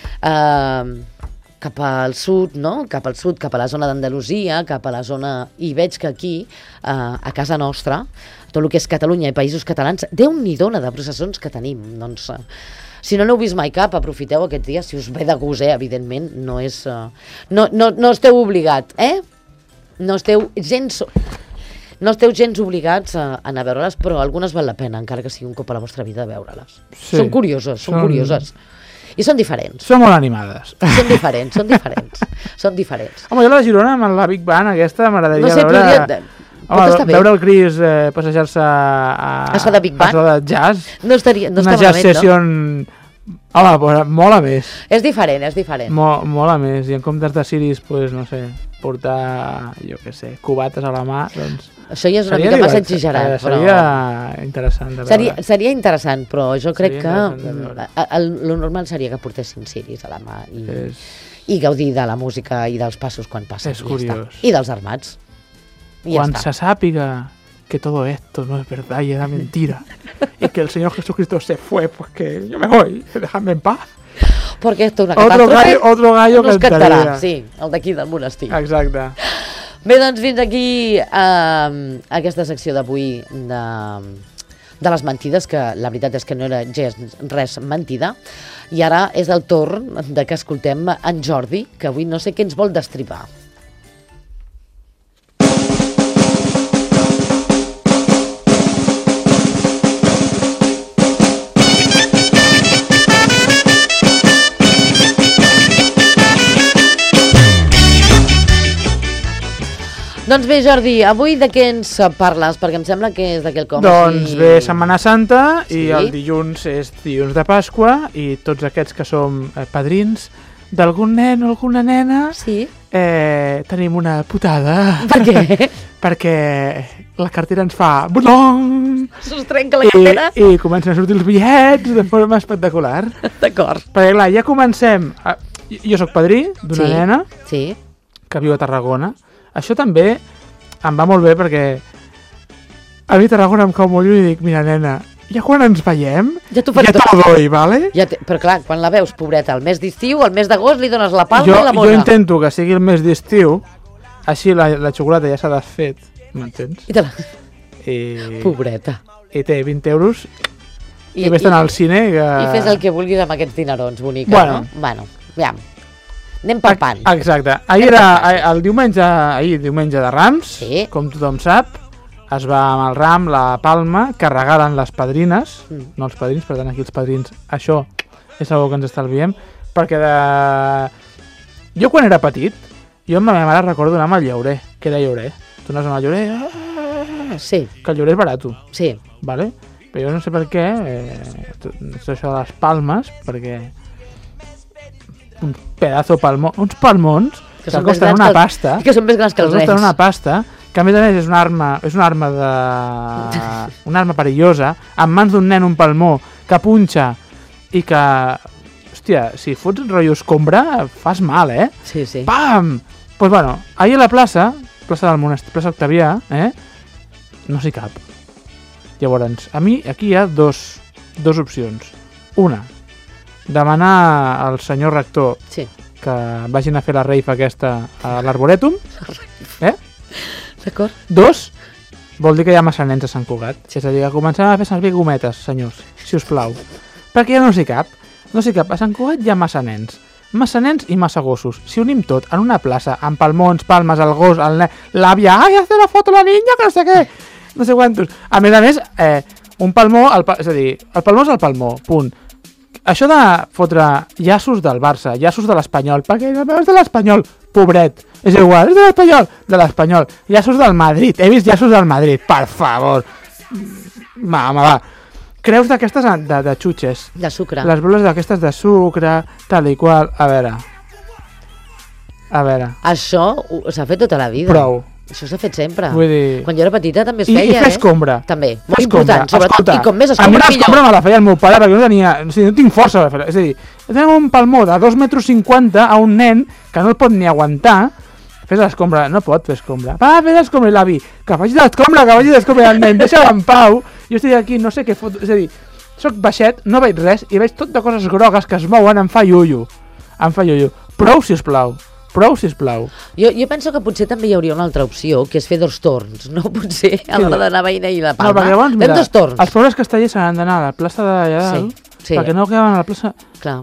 cap al sud, no? Cap al sud, cap a la zona d'Andalusia, cap a la zona... I veig que aquí, a casa nostra, tot el que és Catalunya i països catalans, Déu-n'hi-do de processons que tenim. Doncs, si no n'heu vist mai cap, aprofiteu aquest dia, si us ve de gust, evidentment, no és... No esteu obligat, No esteu gens... No esteu gens obligats a anar a veure-les, però algunes val la pena, encara que sigui un cop a la vostra vida, veure-les. Sí, són curioses, són curioses. I són diferents. Són molt animades. Són diferents. Home, jo la de Girona, amb la Big Band aquesta, m'agradaria veure... Veure el Cris passejar-se a sala de Big Band? A sala de jazz. No està malament, una jazz session... Home, mola més. És diferent. Mola més. I en comptes de ciris, pues, no sé, portar, jo què sé, cubates a la mà, doncs... Això ja és una mica massa exagerat, però... Seria interessant de veure. Seria interessant, però jo crec que el normal seria que portessin ciris a la mà i gaudir de la música i dels passos quan passen. És curiós. I dels armats. Quan se sàpiga que todo esto no es verdad y era mentira y que el Señor Jesucristo se fue, pues que yo me voy, dejadme en paz. Porque esto es una catástrofe. Otro gallo no cantarà. Sí, el d'aquí del monestir. Exacte. Bé, doncs fins aquí aquesta secció d'avui de les mentides, que la veritat és que no era res mentida. I ara és el torn de que escoltem en Jordi, que avui no sé què ens vol destripar. Doncs bé, Jordi, avui de què ens parles? Perquè em sembla que és d'aquell com... Doncs bé, Setmana Santa, i el dilluns és dilluns de Pasqua, i tots aquests que som padrins d'algun nen o alguna nena, tenim una putada. Per què? Perquè la cartera ens fa... Budong! Se'ns trenca la cartera? I comencen a sortir els bitllets de forma espectacular. D'acord. Perquè clar, ja comencem... Jo sóc padrí d'una nena que viu a Tarragona. Això també em va molt bé perquè a mi Tarragona em cau molt lluny i dic, mira nena, ja quan ens veiem, ja t'ho doy, ¿vale? Però clar, quan la veus, pobreta, el mes d'estiu, el mes d'agost li dones la palma i la mona. Jo intento que sigui el mes d'estiu, així la xocolata ja s'ha desfet, m'entens? Pobreta. I té 20 euros i vés anar al cine. I fes el que vulguis amb aquests dinerons, bonica, no? Bueno, ja. Anem pel pan. Exacte. Ahir era el diumenge de Rams, com tothom sap, es va amb el ram, la palma, que regalen les padrines, no els padrins, per tant aquí els padrins, això és una cosa que ens estalviem, perquè jo quan era petit, jo amb la meva mare recordo anar amb el llaurer, que era llaurer. Tu anaves amb el llaurer, que el llaurer és barat, vale? Però jo no sé per què, això de les palmes, perquè un pedazo palmón, uns palmons que costen una pasta, que són més grans que els nens, costen una pasta, que a més a més és una arma perillosa, en mans d'un nen un palmó que punxa i que, hòstia, si fots rotllo escombra fas mal, Sí. Pam! Pues bueno, ahir a la plaça del monestir, plaça Octavià, no s'hi cap. Llavors, a mi aquí hi ha dos opcions. Una, demanar al senyor rector que vagin a fer la rave aquesta a l'Arborètum. D'acord. 2, vol dir que hi ha massa nens a Sant Cugat. És a dir, que comencem a fer servir gometes, senyors, si us plau. Perquè ja no s'hi cap. No s'hi cap. A Sant Cugat hi ha massa nens. Massa nens i massa gossos. Si unim tot en una plaça, amb palmons, palmes, el gos, el nen, l'àvia, ai, hace la foto la niña, que no sé què, no sé quantos. A més, un palmó, és a dir, el palmó és el palmó, punt. Això de fotre llaços del Barça, llaços de l'Espanyol, perquè el meu és de l'Espanyol, pobret, és igual, és de l'Espanyol, llaços del Madrid, he vist llaços del Madrid, per favor. Va. Creus d'aquestes de xutxes. De sucre. Les boles d'aquestes de sucre, tal i qual, a veure. Això s'ha fet tota la vida. Prou. Això s'ha fet sempre. Vull dir... Quan jo era petita també es feia, I fer escombra. També, molt important, sobretot. Escolta, I com més a mi escombra, l'escombra me la feia el meu pare perquè no tenia... O sigui, no tinc força per fer-ho. És a dir, tenim un palmó de 2,50 metres a un nen que no el pot ni aguantar. Fes l'escombra. No pot fer escombra. Va, fes l'escombra i l'avi. Que faci l'escombra, i el nen. Deixa'l en pau. Jo estic aquí, no sé què foto... És a dir, soc baixet, no veig res i veig tot de coses grogues que es mouen, em fa iullo. Prou, sisplau. Jo penso que potser també hi hauria una altra opció, que és fer 2 torns, no? Potser a l'hora d'anar a Veïna i la Palma. No, perquè llavors, mira, 2 torns. Els pobres castellers s'han d'anar a la plaça d'allà dalt, perquè no quedaven a la plaça... Clar.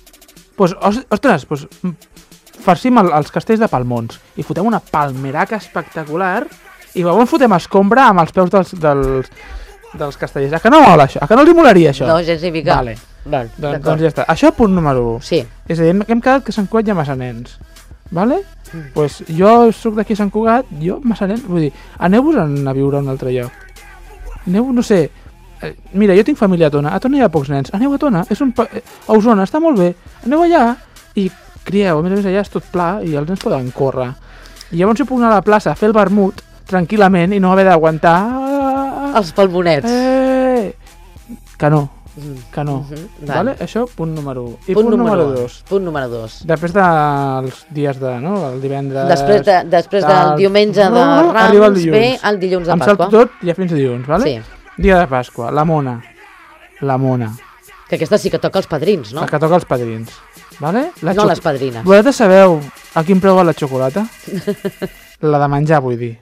Ostres, farcim els castells de palmons i fotem una palmeraca espectacular i llavors fotem escombra amb els peus dels castellers. A que no mola això? A que no els molaria això? No, gens ni mica. Vale. Doncs ja està. Això punt número 1. Sí. És a dir, hem quedat que a Sant Cugat hi ha massa nens. Vale? Pues jo soc d'aquí a Sant Cugat, massa nens, vull dir, aneu-vos a viure a un altre lloc. Aneu, no sé, mira, jo tinc família a Tona hi ha pocs nens, aneu a Tona, a Osona, està molt bé, aneu allà i crieu, a més allà és tot pla i els nens poden córrer. I llavors jo puc anar a la plaça a fer el vermut tranquil·lament i no haver d'aguantar... Els palmonets. Que no. Vale? Això, punt número 1. I punt número 2. Punt número 2. Després dels dies de, no? El divendres... Després del diumenge de Rams, ve el dilluns de Pasqua. Em salto tot ja fins a dilluns, vale? Sí. Dia de Pasqua, la mona. Que aquesta sí que toca els padrins, no? La que toca els padrins, vale? No les padrines. Vosaltres sabeu a quin preu va la xocolata? La de menjar, vull dir.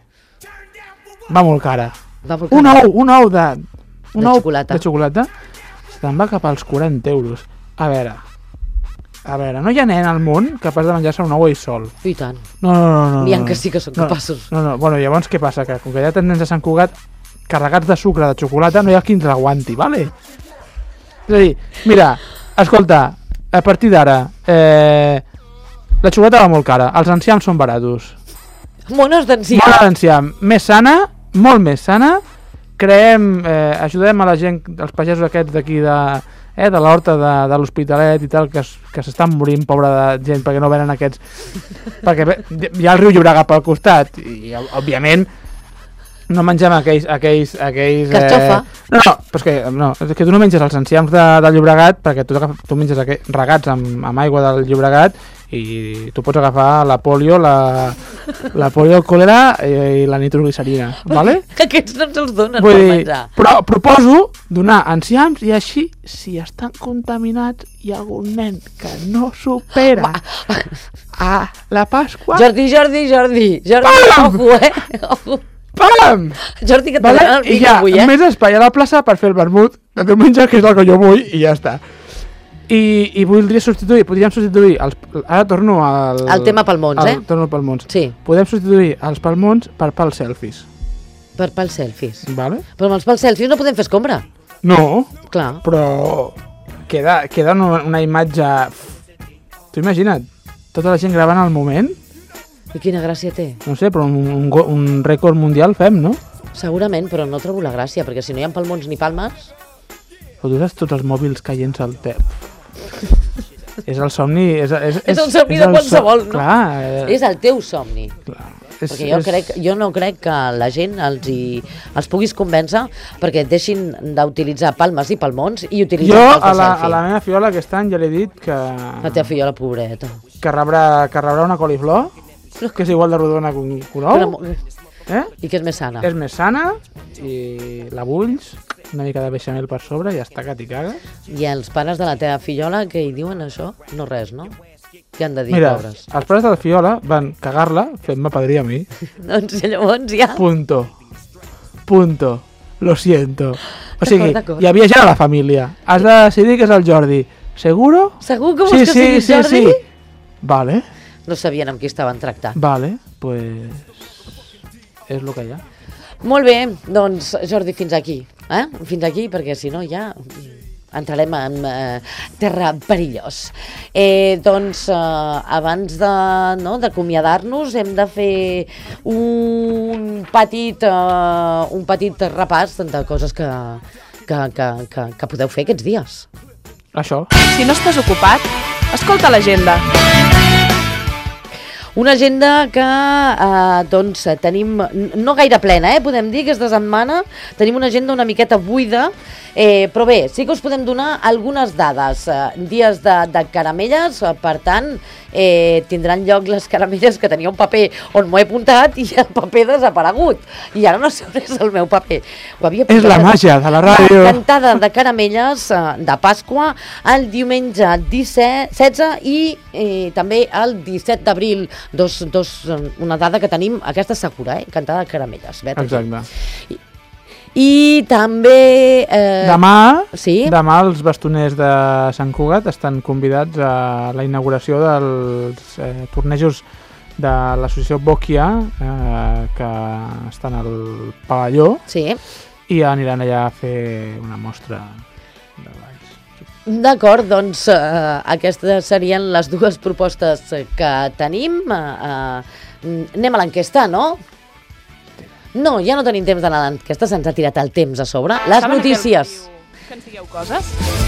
Va molt cara. Un ou de xocolata. Se'n va cap als 40 euros. A veure, no hi ha nen al món capaç de menjar-se un ou ell sol. I tant. No. N'hi ha que sí que són capaços. No, bueno, llavors què passa? Que com que hi ha tants nens a Sant Cugat carregats de sucre, de xocolata, no hi ha qui ens l'aguanti, vale? És a dir, mira, escolta, a partir d'ara, la xocolata va molt cara, els enciams són baratos. Monos d'enciam. Monos d'enciam, més sana, molt més sana. Ajudem a la gent, els pagesos aquests d'aquí de l'horta de l'Hospitalet i tal, que s'estan morint, pobra de gent, perquè no venen aquests... perquè hi ha el riu Llobregat pel costat i, òbviament, no mengem aquells... Carxofa. És que tu no menges els enciams del Llobregat perquè tu menges regats amb aigua del Llobregat i tu pots agafar la polio, la polio, el còlera i la nitroglicerina, vale? Aquests no ens els donen per menjar. Però proposo donar enciams i així, si estan contaminats, hi ha algun nen que no supera a la Pasqua... Jordi, ojo, ojo. Pam! Jordi, que et donen el vídeo avui, més espai a la plaça per fer el vermut de diumenge, que és el que jo vull, i ja està. I podríem substituir ara torno al tema palmons, torno al palmons. Sí. Podem substituir els palmons per pals selfies. Per pals selfies. Vale. Però amb els pals selfies no podem fer escombra. No. Clar. Però queda una imatge... T'ho imagina't? Tota la gent gravant al moment. I quina gràcia té? No sé, però un rècord mundial fem, no? Segurament, però no trobo la gràcia, perquè si no hi ha palmons ni palmes... Fotudes tots els mòbils caient al tep. És el somni... És el somni de qualsevol, no? Clar. És el teu somni. Clar. Perquè jo no crec que la gent els puguis convèncer perquè deixin d'utilitzar palmes i palmons i utilitzin pals de selfie. Jo a la meva fiola aquest any ja l'he dit que... La teva fiola, pobreta. Que rebrà una coliflor, que és igual de rodona que un ou. I que és més sana. És més sana i la bulls una mica de beixamel per sobre i ja està, que t'hi cagues. I els pares de la teva fillola, què hi diuen això? No res, no? Què han de dir, Mira, pobres? els pares de la Fiola van cagar-la fent-me padrí a mi. Doncs llavors ja... Punto. Lo siento. O sigui, D'acord. hi havia ja a la família. Has de decidir que és el Jordi. ¿Seguro? Segur que vols que sigui Jordi? Sí. Vale. No sabien amb qui estaven tractant. Vale, pues... és el que hi ha. Molt bé, doncs Jordi, fins aquí. Fins aquí, perquè si no ja entrarem en terra perillós. Doncs abans d'acomiadar-nos hem de fer un petit repàs de coses que podeu fer aquests dies. Això. Si no estàs ocupat, escolta l'agenda. Una agenda que doncs tenim no gaire plena, podem dir, aquesta setmana tenim una agenda una miqueta buida, però bé, sí que us podem donar algunes dades. Dies de caramelles, per tant, tindran lloc les caramelles que tenia un paper on m'ho he apuntat i el paper desaparegut. I ara no sé on és el meu paper. És la màgia de la ràdio. La cantada de caramelles de Pasqua el diumenge 16 i també el 17 d'abril. Una dada que tenim, aquesta segura, cantada de caramelles. Exacte. I també... Demà els bastoners de Sant Cugat estan convidats a la inauguració dels tornejos de l'associació Bòquia, que estan al pavelló, i aniran allà a fer una mostra de balls. D'acord, doncs aquestes serien les dues propostes que tenim. Anem a l'enquesta, no? No, ja no tenim temps d'anar a l'enquesta, se'ns ha tirat el temps a sobre. Les notícies. Que ens digueu coses?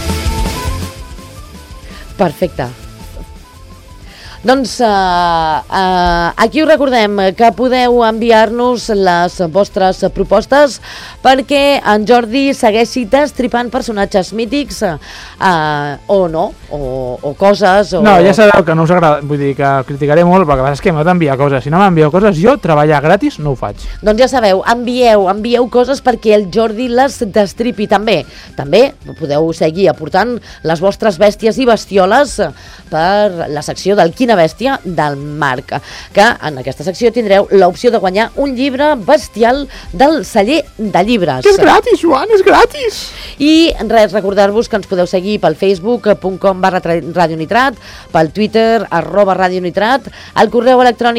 Perfecte. Doncs aquí us recordem que podeu enviar-nos les vostres propostes perquè en Jordi segueixi destripant personatges mítics o no, o coses... No, ja sabeu que no us agrada, vull dir que criticaré molt, perquè és que m'heu d'enviar coses. Si no m'envieu coses, jo treballar gratis no ho faig. Doncs ja sabeu, envieu coses perquè el Jordi les destripi també. També podeu seguir aportant les vostres bèsties i bestioles per la secció del Quina Bèstia del Marc, que en aquesta secció tindreu l'opció de guanyar un llibre bestial del celler de llibres. Que és gratis, Joan, és gratis! I res, recordar-vos que ens podeu seguir pel facebook.com/radionitrat, pel Twitter @radionitrat, al correu electrònic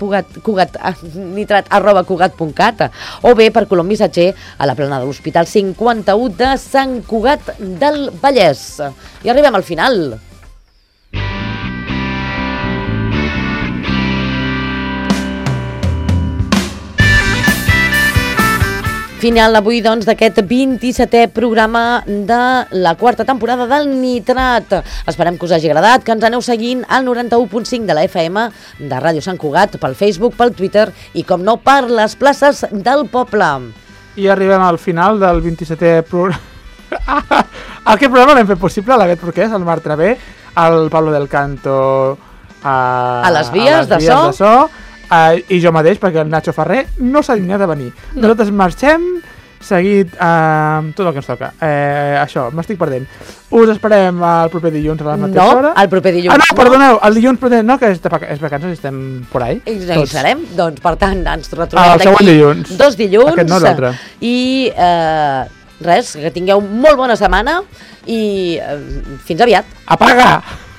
nitrat@cugat.cat o bé per colom missatger a la plana de l'Hospital 51 de Sant Cugat del Vallès. I arribem al final. Final avui, doncs, d'aquest 27è programa de la quarta temporada del Nitrat. Esperem que us hagi agradat, que ens aneu seguint al 91.5 de la FM de Ràdio Sant Cugat, pel Facebook, pel Twitter i, com no, per les places del poble. I arribem al final del 27è programa. Aquest programa l'hem fet possible l'Avet Porquès, el Marc Travé, el Pablo del Canto a les vies de so. I jo mateix, perquè el Nacho Ferrer no s'ha dignat de venir. Nosaltres marxem, seguit tot el que ens toca. Això, m'estic perdent. Us esperem el proper dilluns a la mateixa hora. No, el proper dilluns. No, perdoneu, el dilluns proper, no, que és vacances i estem por ahí. I hi serem, doncs, per tant, ens retrobem el següent dilluns. 2 dilluns. Aquest no és l'altre. I res, que tingueu molt bona setmana i fins aviat. Apaga!